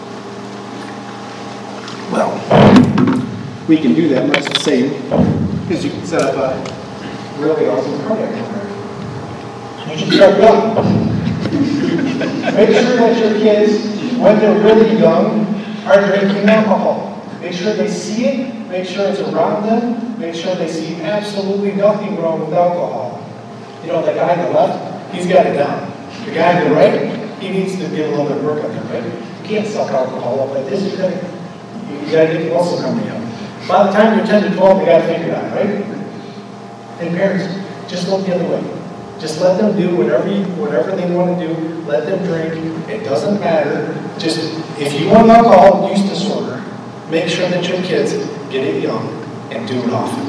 [SPEAKER 3] Well, we can do that much the same as you can set up a really awesome cardiac program. You should start young. Make sure that your kids, when they're really young, are drinking alcohol. Make sure they see it, make sure it's around them, make sure they see absolutely nothing wrong with alcohol. You know, the guy on the left, he's got it down. The guy on the right, he needs to get a little bit of work on there, right? You can't suck alcohol up like this. You gotta, you gotta get the muscle memory out. By the time you're ten to twelve, you gotta figure it out, right? And parents, just look the other way. Just let them do whatever you, whatever they want to do. Let them drink. It doesn't matter. Just, if you want alcohol use disorder, make sure that your kids get it young and do it often.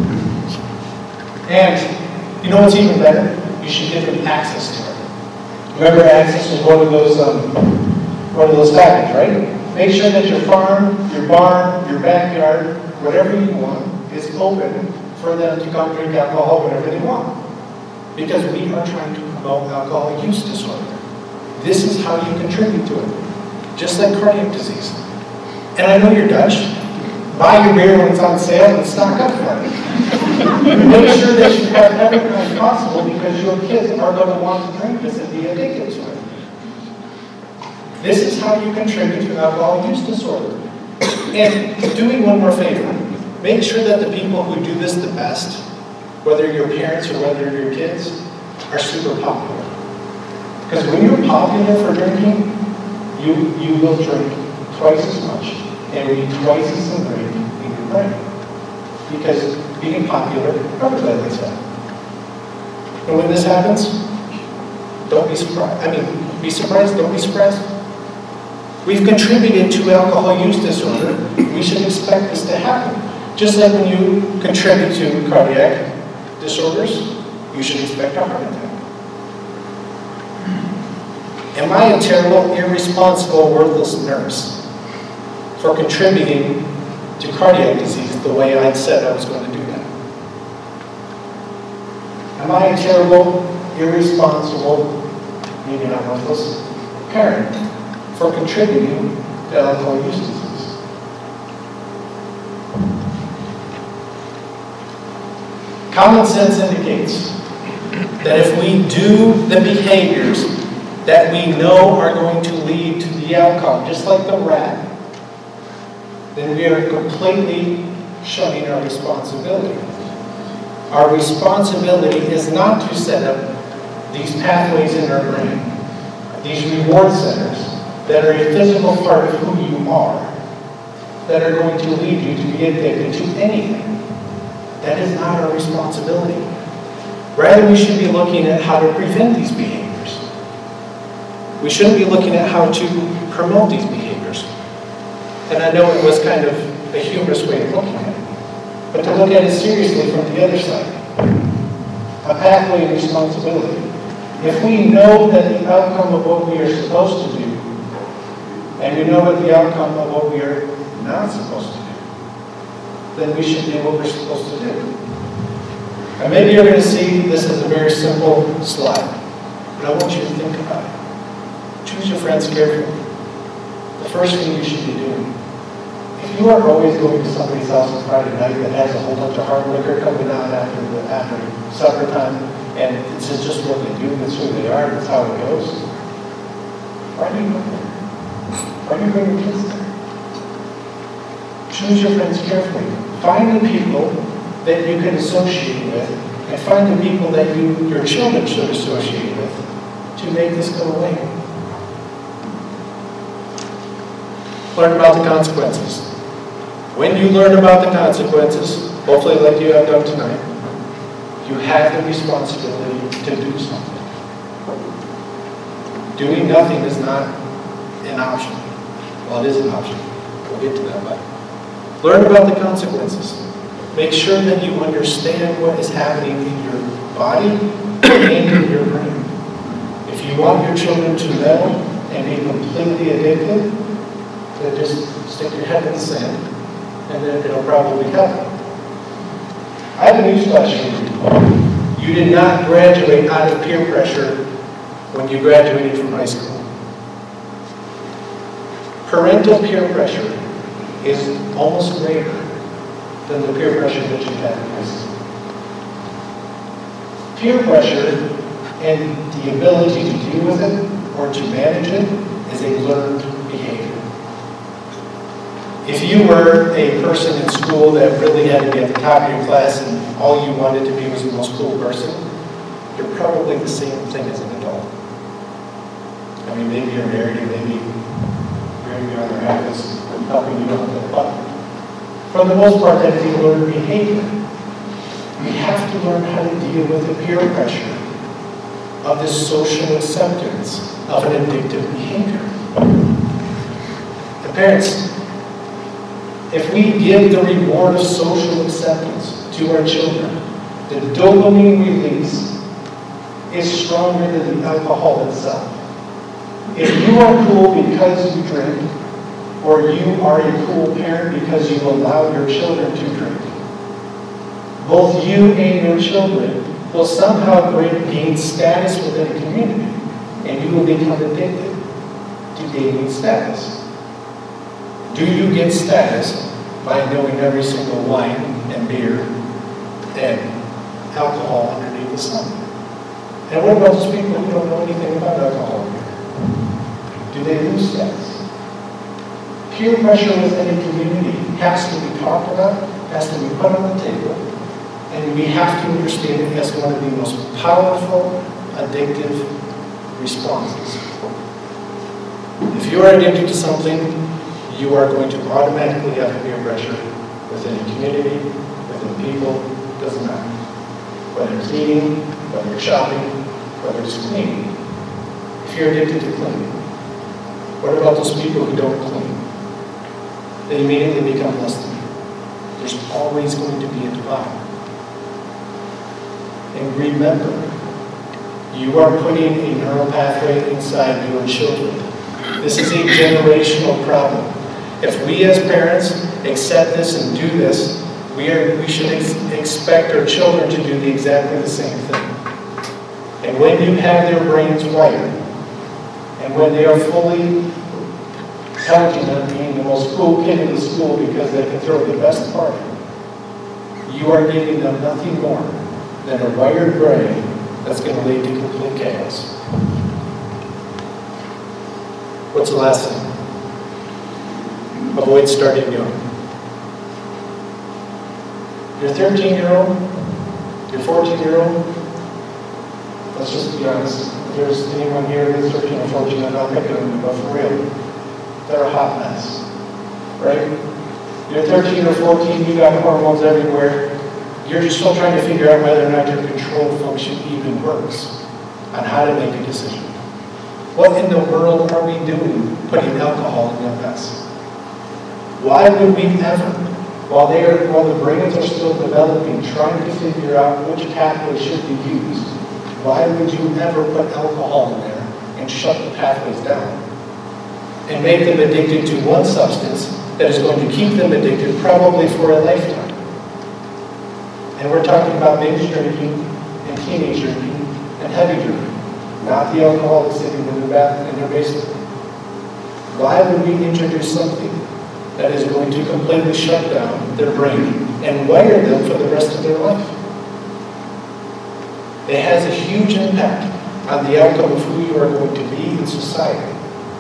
[SPEAKER 3] And you know what's even better? You should give them access to it. Remember, access was one of those um, one of those factors, right? Make sure that your farm, your barn, your backyard, whatever you want, is open for them to come drink alcohol whenever they want. Because we are trying to promote alcohol use disorder. This is how you contribute to it. Just like cardiac disease. And I know you're Dutch. Buy your beer when it's on sale and stock up for it. Make sure that you have every kind possible because your kids are going to want to drink this and be addicted to it. This is how you contribute to alcohol use disorder. And do me one more favor. Make sure that the people who do this the best, whether your parents or whether your kids, are super popular. Because when you're popular for drinking, you, you will drink twice as much and read twice as some drink in your brain. Because being popular, everybody likes that. And when this happens, don't be surprised. I mean, be surprised, don't be surprised. We've contributed to alcohol use disorder. We should expect this to happen. Just like when you contribute to cardiac disorders, you should expect a heart attack. Am I a terrible, irresponsible, worthless nurse for contributing to cardiac disease the way I said I was going to do that? Am I a terrible, irresponsible, maybe not worthless, parent for contributing to alcohol use disease? Common sense indicates that if we do the behaviors that we know are going to lead to the outcome, just like the rat, then we are completely shunning our responsibility. Our responsibility is not to set up these pathways in our brain, these reward centers that are a physical part of who you are, that are going to lead you to be addicted to anything. That is not our responsibility. Rather, we should be looking at how to prevent these behaviors. We shouldn't be looking at how to promote these behaviors. And I know it was kind of a humorous way of looking at it, but to look at it seriously from the other side. A pathway of responsibility. If we know that the outcome of what we are supposed to do, and we know what the outcome of what we are not supposed to do, then we should do what we're supposed to do. And maybe you're going to see this as a very simple slide, but I want you to think about it. Choose your friends carefully. The first thing you should be doing, if you are always going to somebody's house on Friday night that has a whole bunch of hard liquor coming out after the after supper time, and it's just what they do, that's who they are, that's how it goes, why do you go there? Why do you bring your kids there? Choose your friends carefully. Find the people that you can associate with, and find the people that you, your children should associate with to make this go away. Learn about the consequences. When you learn about the consequences, hopefully like you have done tonight, you have the responsibility to do something. Doing nothing is not an option. Well, it is an option. We'll get to that, but learn about the consequences. Make sure that you understand what is happening in your body and in your brain. If you want your children to know and be completely addicted, then just stick your head in the sand, and then it'll probably happen. I have a newsflash for you. You did not graduate out of peer pressure when you graduated from high school. Parental peer pressure is almost greater than the peer pressure that you had in high school. Peer pressure and the ability to deal with it or to manage it is a learned behavior. If you were a person in school that really had to be at the top of your class and all you wanted to be was the most cool person, you're probably the same thing as an adult. I mean, maybe you're married and maybe your other half is helping you out with that. For the most part, that is a learned behavior. We have to learn how to deal with the peer pressure of this social acceptance of an addictive behavior. The parents, if we give the reward of social acceptance to our children, the dopamine release is stronger than the alcohol itself. If you are cool because you drink, or you are a cool parent because you allow your children to drink, both you and your children will somehow gain status within a community, and you will become addicted to gaining status. Do you get status by knowing every single wine and beer and alcohol underneath the sun? And what about those people who don't know anything about alcohol? Do they lose status? Peer pressure within a community has to be talked about, has to be put on the table, and we have to understand it as one of the most powerful, addictive responses. If you are addicted to something, you are going to automatically have peer pressure within a community, within people, doesn't matter. Whether it's eating, whether it's shopping, whether it's cleaning. If you're addicted to cleaning, what about those people who don't clean? They immediately become less than you. There's always going to be a divide. And remember, you are putting a neural pathway inside your children. This is a generational problem. If we as parents accept this and do this, we are we should ex- expect our children to do the exactly the same thing. And when you have their brains wired, and when they are fully counting on being the most cool kid in the school because they can throw the best party, you are giving them nothing more than a wired brain that's going to lead to complete chaos. What's the last thing? Avoid starting young. Your thirteen-year-old, your fourteen-year-old, let's just be honest. If there's anyone here who's thirteen or fourteen, I'm not picking on them, but for real, they're a hot mess, right? You're thirteen or fourteen, you got hormones everywhere. You're just still trying to figure out whether or not your control function even works on how to make a decision. What in the world are we doing putting alcohol in their mess? Why would we ever, while they are, while the brains are still developing, trying to figure out which pathway should be used, why would you ever put alcohol in there and shut the pathways down and make them addicted to one substance that is going to keep them addicted probably for a lifetime? And we're talking about binge drinking and teenage drinking and heavy drinking, not the alcohol that's sitting in their bath in their basement. Why would we introduce something that is going to completely shut down their brain and wire them for the rest of their life? It has a huge impact on the outcome of who you are going to be in society.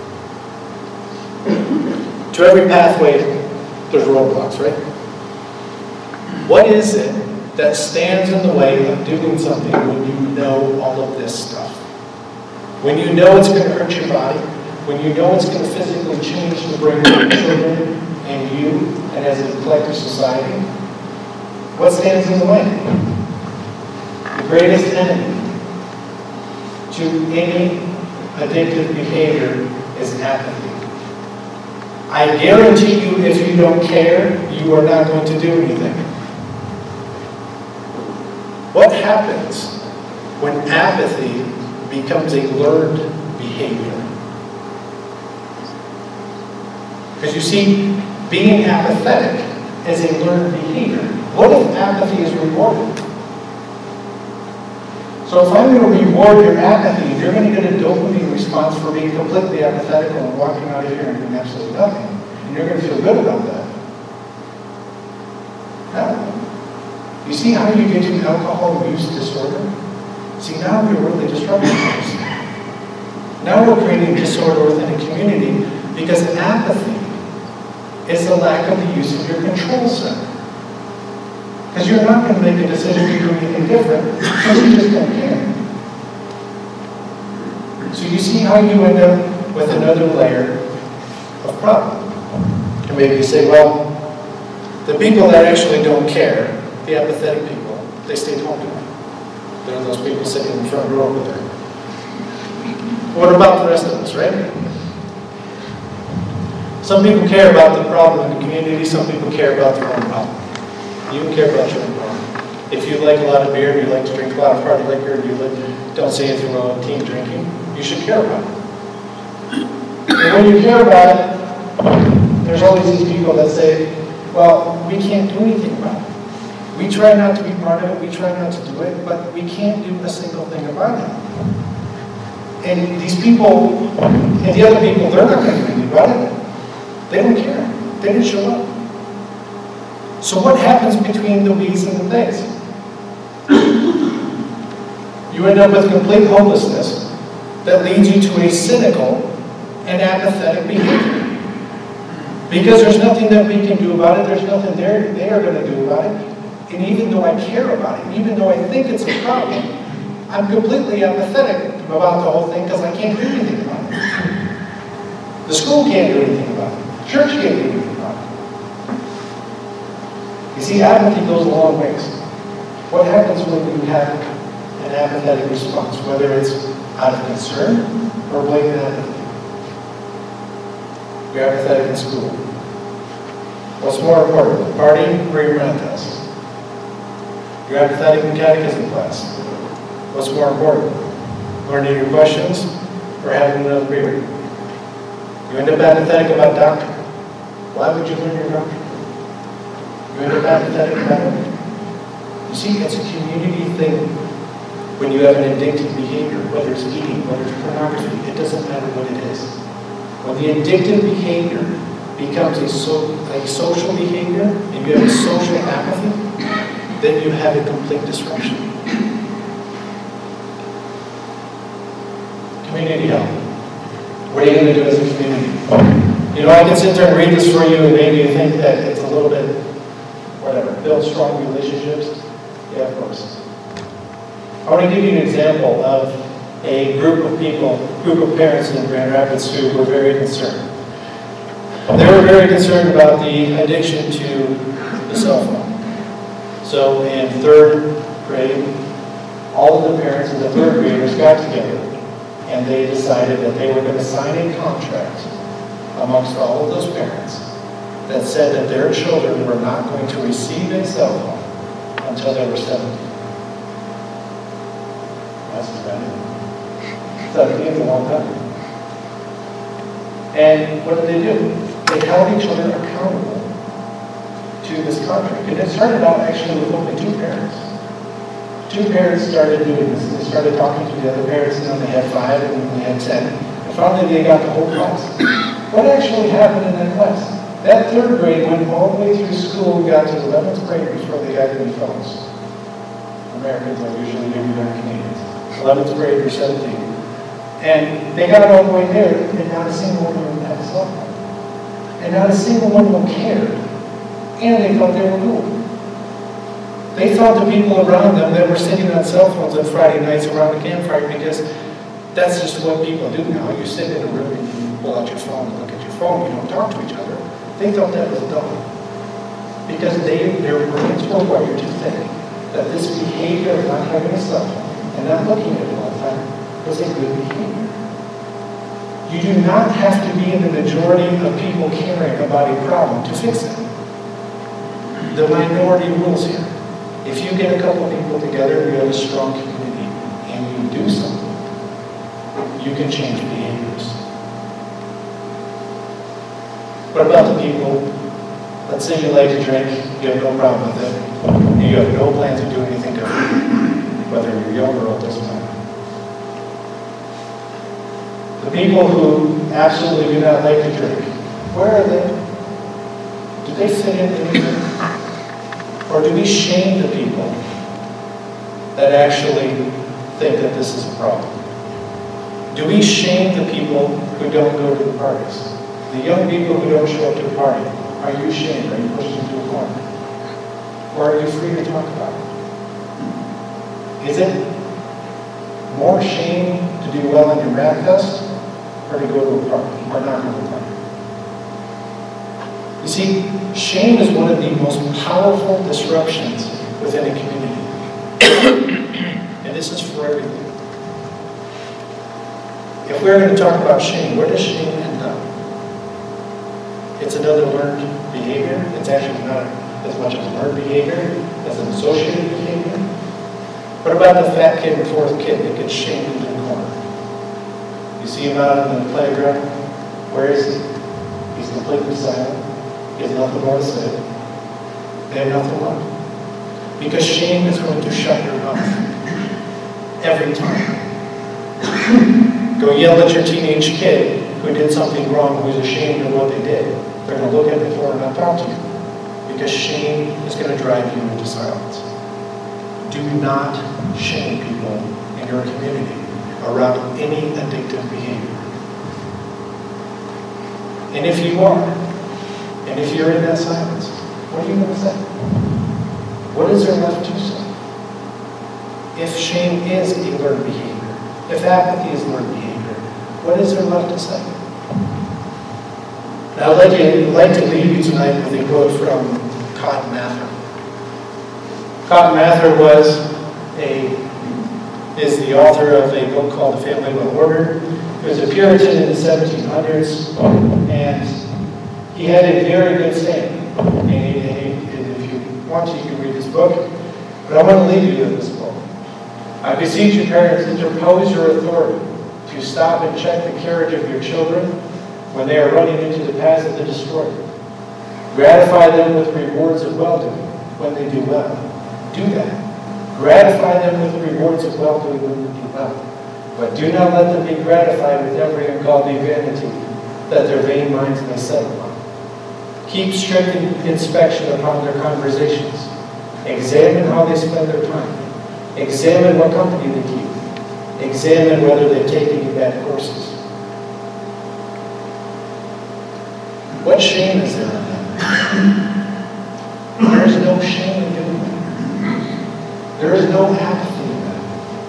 [SPEAKER 3] To every pathway, there's roadblocks, right? What is it that stands in the way of doing something when you know all of this stuff? When you know it's going to hurt your body, when you know it's going to physically change the brain of your children and you, and as a collective society, what stands in the way? The greatest enemy to any addictive behavior is apathy. I guarantee you, if you don't care, you are not going to do anything. What happens when apathy becomes a learned behavior? Because you see, being apathetic is a learned behavior. What if apathy is rewarded? So if I'm going to reward your apathy, you're going to get a dopamine response for being completely apathetic and walking out of here and doing absolutely nothing. And you're going to feel good about that. Now, you see how you get to alcohol use disorder? See, now we're really disrupting things. Now we're creating disorder within a community because apathy is the lack of the use of your control center. Because you're not going to make a decision to do anything different because you just don't care. So you see how you end up with another layer of problem. And maybe you say, well, the people that actually don't care, the apathetic people, they stayed home tonight. There are those people sitting in the front row over there. What about the rest of us, right? Some people care about the problem in the community, some people care about their own problem. You care about your own problem. If you like a lot of beer, and you like to drink a lot of party liquor, and you like, don't say anything wrong with teen drinking, you should care about it. And when you care about it, there's always these people that say, well, we can't do anything about it. We try not to be part of it, we try not to do it, but we can't do a single thing about it. And these people, and the other people, they're not going to do anything about it. They don't care. They didn't show up. So what happens between the we's and the they's? You end up with complete hopelessness that leads you to a cynical and apathetic behavior. Because there's nothing that we can do about it, there's nothing they're, they are going to do about it. And even though I care about it, even though I think it's a problem, I'm completely apathetic about the whole thing because I can't do anything about it. The school can't do anything about it. Church can't do anything about it. You see, apathy goes a long ways. What happens when you have an apathetic response, whether it's out of concern or blatant apathy? You're apathetic in school. What's more important, partying or your math test? You're apathetic in catechism class. What's more important, learning your questions or having another beer? You end up apathetic about doctrine. Why would you learn your doctrine? You end up apathetic about it. You see, it's a community thing. When you have an addictive behavior, whether it's eating, whether it's pornography, it doesn't matter what it is. When the addictive behavior becomes a, so, a social behavior, and you have a social apathy, then you have a complete disruption. Community health. What are you going to do as a community? You know, I can sit there and read this for you, and maybe you think that it's a little bit, whatever, build strong relationships. Yeah, of course. I want to give you an example of a group of people, group of parents in Grand Rapids who were very concerned. They were very concerned about the addiction to the cell phone. So in third grade, all of the parents and the third graders got together and they decided that they were going to sign a contract amongst all of those parents that said that their children were not going to receive a cell phone until they were seventeen. That's suspended. seventeen is a long time. And what did they do? They held each other accountable to this contract. And it started out actually with only two parents. Two parents started doing this. They started talking to the other parents, and then they had five, and then they had ten. And finally they got the whole class. What actually happened in that class? That third grade went all the way through school and got to eleventh grade before they got any phones. Americans are usually maybe better Canadians. eleventh grade or seventeen. And they got all the way there, and not a single one of them had a cell phone. And not a single one of them cared. And they thought they were cool. They thought the people around them that were sitting on cell phones on Friday nights around the campfire, because that's just what people do now. You sit in a room and you pull out your phone and look at your phone. You don't talk to each other. They thought that was dumb. Because they, their brains were wired to think that this behavior of not having a cell phone and not looking at it all the time was a good behavior. You do not have to be in the majority of people caring about a problem to fix it. The minority rules here. If you get a couple of people together and you have a strong community and you do something, you can change behaviors. What about the people, let's say you like to drink, you have no problem with it, and you have no plans to do anything different, whether you're young or old, doesn't matter. The people who absolutely do not like to drink, where are they? Do they fit in anything? Or do we shame the people that actually think that this is a problem? Do we shame the people who don't go to the parties? The young people who don't show up to the party, are you shamed? Are you pushed into a corner? Or are you free to talk about it? Is it more shame to do well in your math test or to go to a party or not go to a party? You see, shame is one of the most powerful disruptions within a community. And this is for everything. If we're going to talk about shame, where does shame end up? It's another learned behavior. It's actually not as much as a learned behavior as an associated behavior. What about the fat kid and fourth kid that gets shamed into the corner? You see him out on the playground. Where is he? He's completely silent. He has nothing more to say. They have nothing left. Because shame is going to shut your mouth. Every time. Go yell at your teenage kid who did something wrong, who's ashamed of what they did. They're going to look at the floor and not talk to you. Because shame is going to drive you into silence. Do not shame people in your community around any addictive behavior. And if you are, and if you're in that silence, what are you going to say? What is there left to say? If shame is a learned behavior, if apathy is learned behavior, what is there left to say? Now, I'd like to, like to leave you tonight with a quote from Cotton Mather. Cotton Mather was a, is the author of a book called The Family Well Ordered. He was a Puritan in the seventeen hundreds, and he had a very good saying. And, he, and, he, and if you want to, you can read his book. But I want to leave you with this quote. I beseech you, parents, interpose your authority to stop and check the carriage of your children when they are running into the paths of the destroyer. Gratify them with rewards of well-doing when they do well. Do that. Gratify them with rewards of well-doing when they do well. But do not let them be gratified with every ungodly vanity that their vain minds may settle on. Keep strict inspection upon their conversations. Examine how they spend their time. Examine what company they keep. Examine whether they take any bad courses. What shame is there in that? There is no shame in doing that. There is no apathy in that.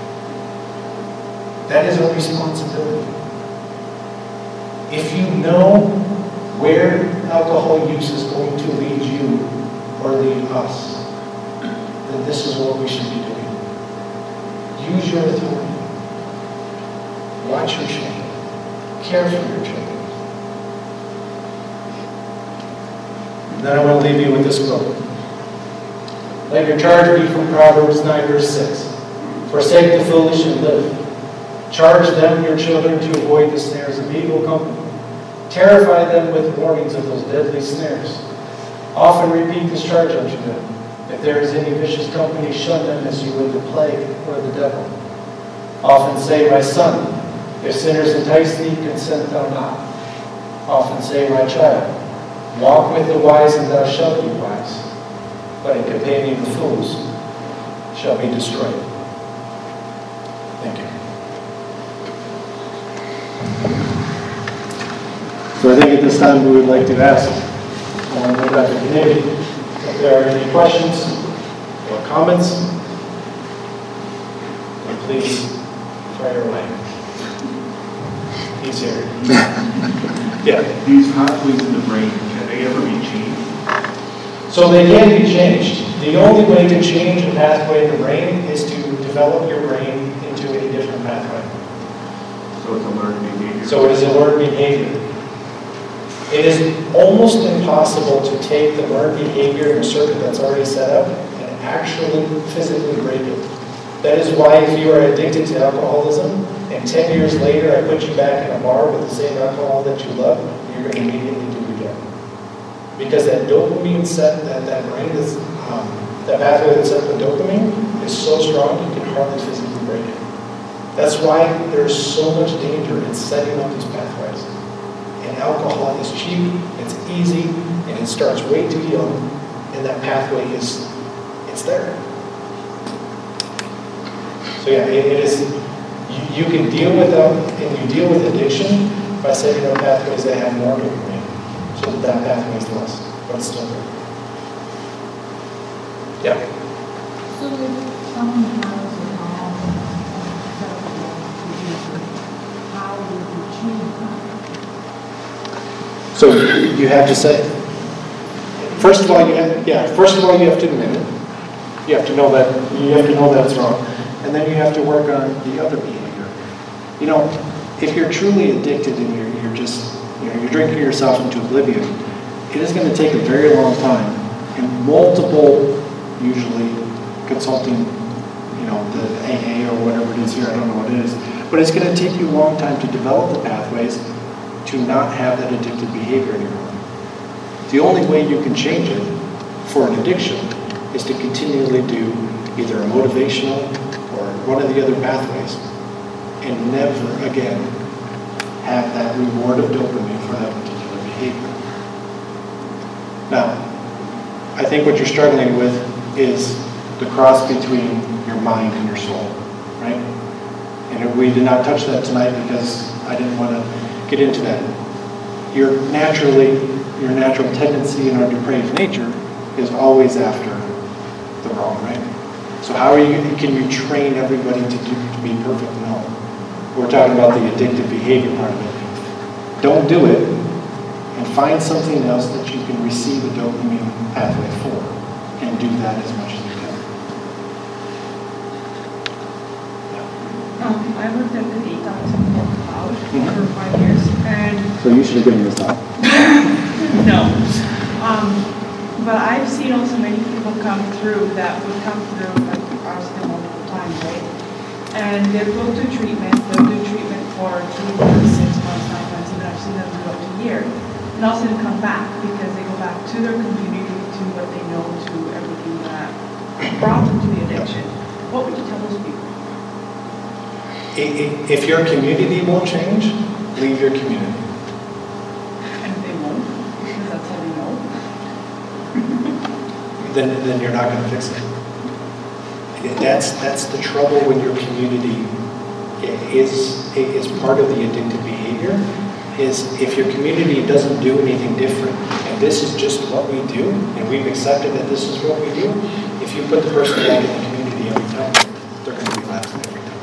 [SPEAKER 3] That is our responsibility. If you know where alcohol use is going to lead you or lead us, then this is what we should be doing. Use your authority. Watch your shame. Care for your children. And then I want to leave you with this quote. Let your charge be from Proverbs nine, verse six. Forsake the foolish and live. Charge them, your children, to avoid the snares of evil company. Terrify them with warnings of those deadly snares. Often repeat this charge unto them. If there is any vicious company, shun them as you would the plague or the devil. Often say, my son, if sinners entice thee, consent thou not. Often say, my child, walk with the wise, and thou shalt be wise. But a companion of fools shall be destroyed. Thank you. So I think at this time we would like to ask um, the Doctor Committee if there are any questions or comments. And please fire away. He's here. Yeah.
[SPEAKER 4] These pathways in the brain, can they ever be changed?
[SPEAKER 3] So they can be changed. The only way to change a pathway in the brain is to develop your brain into a different pathway.
[SPEAKER 4] So it's a learned behavior.
[SPEAKER 3] So it is a learned behavior. It is almost impossible to take the learned behavior in a circuit that's already set up and actually physically break it. That is why if you are addicted to alcoholism and ten years later I put you back in a bar with the same alcohol that you love, you're going to immediately do it again. Because that dopamine set, that, that brain is, um, that pathway that's set with dopamine is so strong you can hardly physically break it. That's why there's so much danger in setting up these pathways. And alcohol is cheap, it's easy, and it starts way too young, and that pathway is, it's there. So yeah, it, it is, you, you can deal with them, and you deal with addiction by setting up pathways that have more dopamine, so that that pathway is less, but it's still there. Yeah.
[SPEAKER 5] So if someone has a problem, how would you change that?
[SPEAKER 3] So you have to say, first of all, you have, yeah, first of all, you have to admit it. You have to know that, you have to know that it's wrong. And then you have to work on the other behavior. You know, if you're truly addicted and you're, you're just, you know, you're drinking yourself into oblivion, it is going to take a very long time and multiple, usually consulting, you know, the A A or whatever it is here, I don't know what it is, but it's going to take you a long time to develop the pathways to not have that addictive behavior anymore. The only way you can change it for an addiction is to continually do either a motivational or one of the other pathways and never again have that reward of dopamine for that particular behavior. Now, I think what you're struggling with is the cross between your mind and your soul, right? And we did not touch that tonight because I didn't want to get into that. Your naturally, your natural tendency in our depraved nature is always after the wrong, right? So how are you, can you train everybody to, do, to be perfect? No. We're talking about the addictive behavior part of it. Don't do it, and find something else that you can receive a dopamine pathway for, and do that as much as you can.
[SPEAKER 5] Um, I worked at the eight thousand cloud for five years, and
[SPEAKER 3] So you should have given this up.
[SPEAKER 5] no. Um, but I've seen also many people come through that would come through like ours multiple times, right? And they'll go to treatment, they'll do treatment for three months, six months, nine months, and I've seen them do up to a year. And also they come back because they go back to their community, to what they know, to everything that brought them to the addiction. What would you tell those people?
[SPEAKER 3] If your community won't change, leave your community.
[SPEAKER 5] And if they won't, because that's how they know.
[SPEAKER 3] Then, then you're not going to fix it. That's that's the trouble when your community is is part of the addictive behavior. Is if your community doesn't do anything different, and this is just what we do, and we've accepted that this is what we do. If you put the person back in the community every time, they're going to be laughing every time.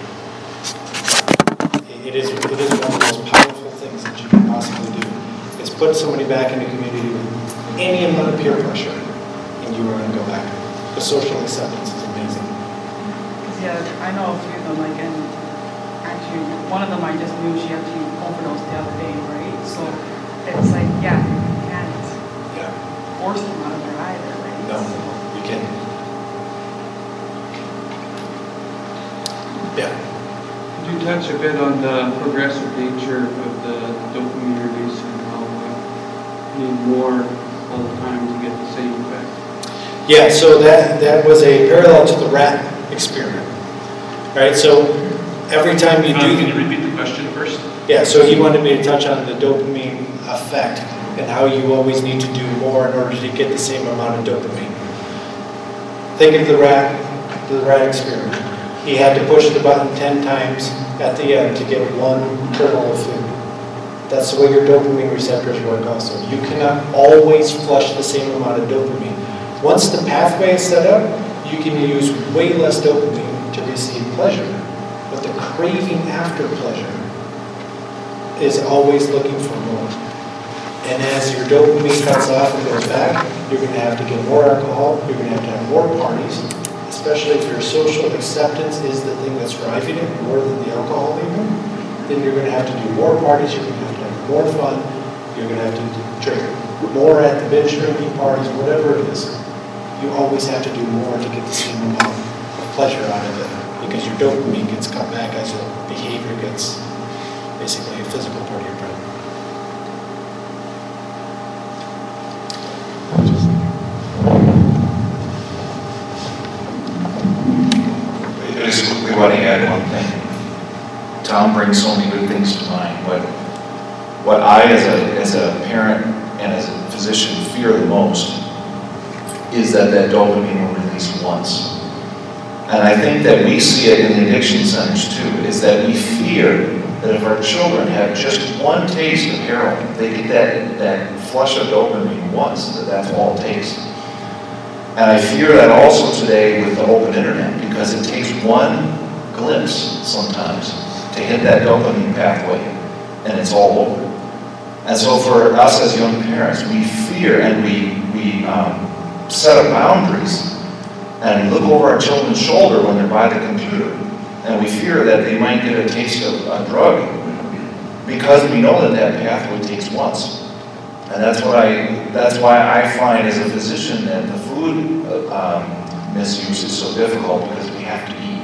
[SPEAKER 3] It is it is one of the most powerful things that you can possibly do. Is put somebody back in the community with any amount of peer pressure, and you are going to go back. The social acceptance is amazing.
[SPEAKER 5] Yeah, I know a few of them, like, and actually, one of them I just knew she actually overdosed the other day, right? So it's like, yeah, you can't
[SPEAKER 3] Yeah.
[SPEAKER 5] force them out of there either, right?
[SPEAKER 3] No,
[SPEAKER 5] So,
[SPEAKER 3] you can't. Yeah.
[SPEAKER 6] Could you touch a bit on the progressive nature of the dopamine release and how uh, you need more all the time to get the same effect?
[SPEAKER 3] Yeah, so that, that was a parallel to the rat experiment. Right, so every time you
[SPEAKER 1] Um,
[SPEAKER 3] do...
[SPEAKER 1] Can you repeat the question first?
[SPEAKER 3] Yeah, so he wanted me to touch on the dopamine effect and how you always need to do more in order to get the same amount of dopamine. Think of the rat, the rat experiment. He had to push the button ten times at the end to get one kernel of food. That's the way your dopamine receptors work also. You cannot always flush the same amount of dopamine. Once the pathway is set up, you can use way less dopamine to receive pleasure. But the craving after pleasure is always looking for more. And as your dopamine cuts off and goes back, you're going to have to get more alcohol, you're going to have to have more parties, especially if your social acceptance is the thing that's driving it more than the alcohol even. Then you're going to have to do more parties, you're going to have to have more fun, you're going to have to drink more at the binge drinking parties, whatever it is. You always have to do more to get the same amount of pleasure out of it, because your dopamine gets cut back as your behavior gets basically a physical part of your brain.
[SPEAKER 2] I just quickly want to add one thing. Tom brings so many good things to mind, but what I, as a, as a parent and as a physician, fear the most is that that dopamine will release once. And I think that we see it in the addiction centers too, is that we fear that if our children have just one taste of heroin, they get that, that flush of dopamine once, that that's all it takes. And I fear that also today with the open internet, because it takes one glimpse sometimes to hit that dopamine pathway, and it's all over. And so for us as young parents, we fear and we, we um, set up boundaries and look over our children's shoulder when they're by the computer. And we fear that they might get a taste of a drug because we know that that pathway takes once. And that's what I, that's why I find as a physician that the food um, misuse is so difficult, because we have to eat.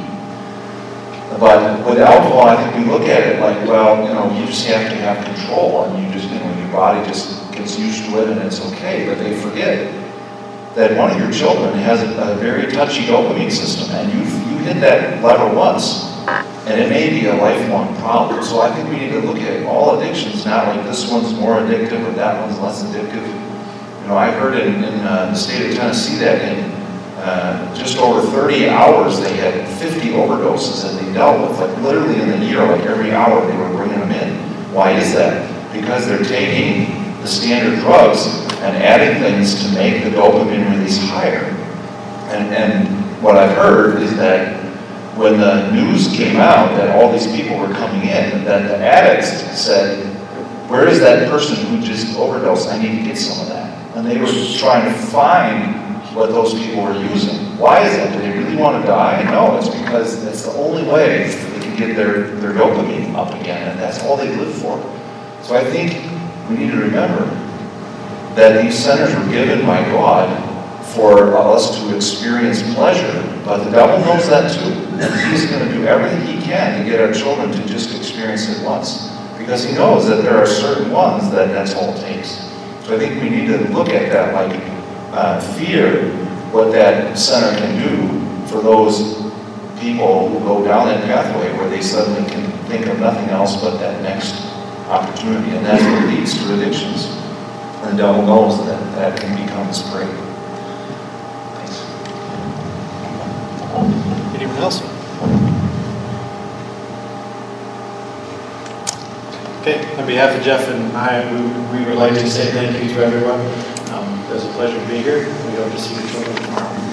[SPEAKER 2] But with alcohol, I think we look at it like, well, you know, you just have to have control, and you just, you know, your body just gets used to it and it's okay. But they forget that one of your children has a, a very touchy dopamine system, and you you hit that lever once, and it may be a lifelong problem. So I think we need to look at all addictions, not like this one's more addictive or that one's less addictive. You know, I heard in, in uh, the state of Tennessee that in uh, just over thirty hours they had fifty overdoses that they dealt with, like literally in the year, like every hour they were bringing them in. Why is that? Because they're taking the standard drugs and adding things to make the dopamine release higher. And, and what I've heard is that when the news came out that all these people were coming in, that the addicts said, where is that person who just overdosed? I need to get some of that. And they were trying to find what those people were using. Why is that? Do they really want to die? No, it's because that's the only way they can get their, their dopamine up again, and that's all they live for. So I think we need to remember that these centers were given by God for us to experience pleasure, but the devil knows that too. And he's going to do everything he can to get our children to just experience it once, because he knows that there are certain ones that that's all it takes. So I think we need to look at that like uh, fear what that center can do for those people who go down that pathway where they suddenly can think of nothing else but that next opportunity, and that's what leads to addictions. And the devil knows that that can become his prey. Thanks.
[SPEAKER 3] Anyone else? Okay, on behalf of Jeff and I, we, we would like to say thank you to everyone. Um, it was a pleasure to be here. We hope to see you children tomorrow.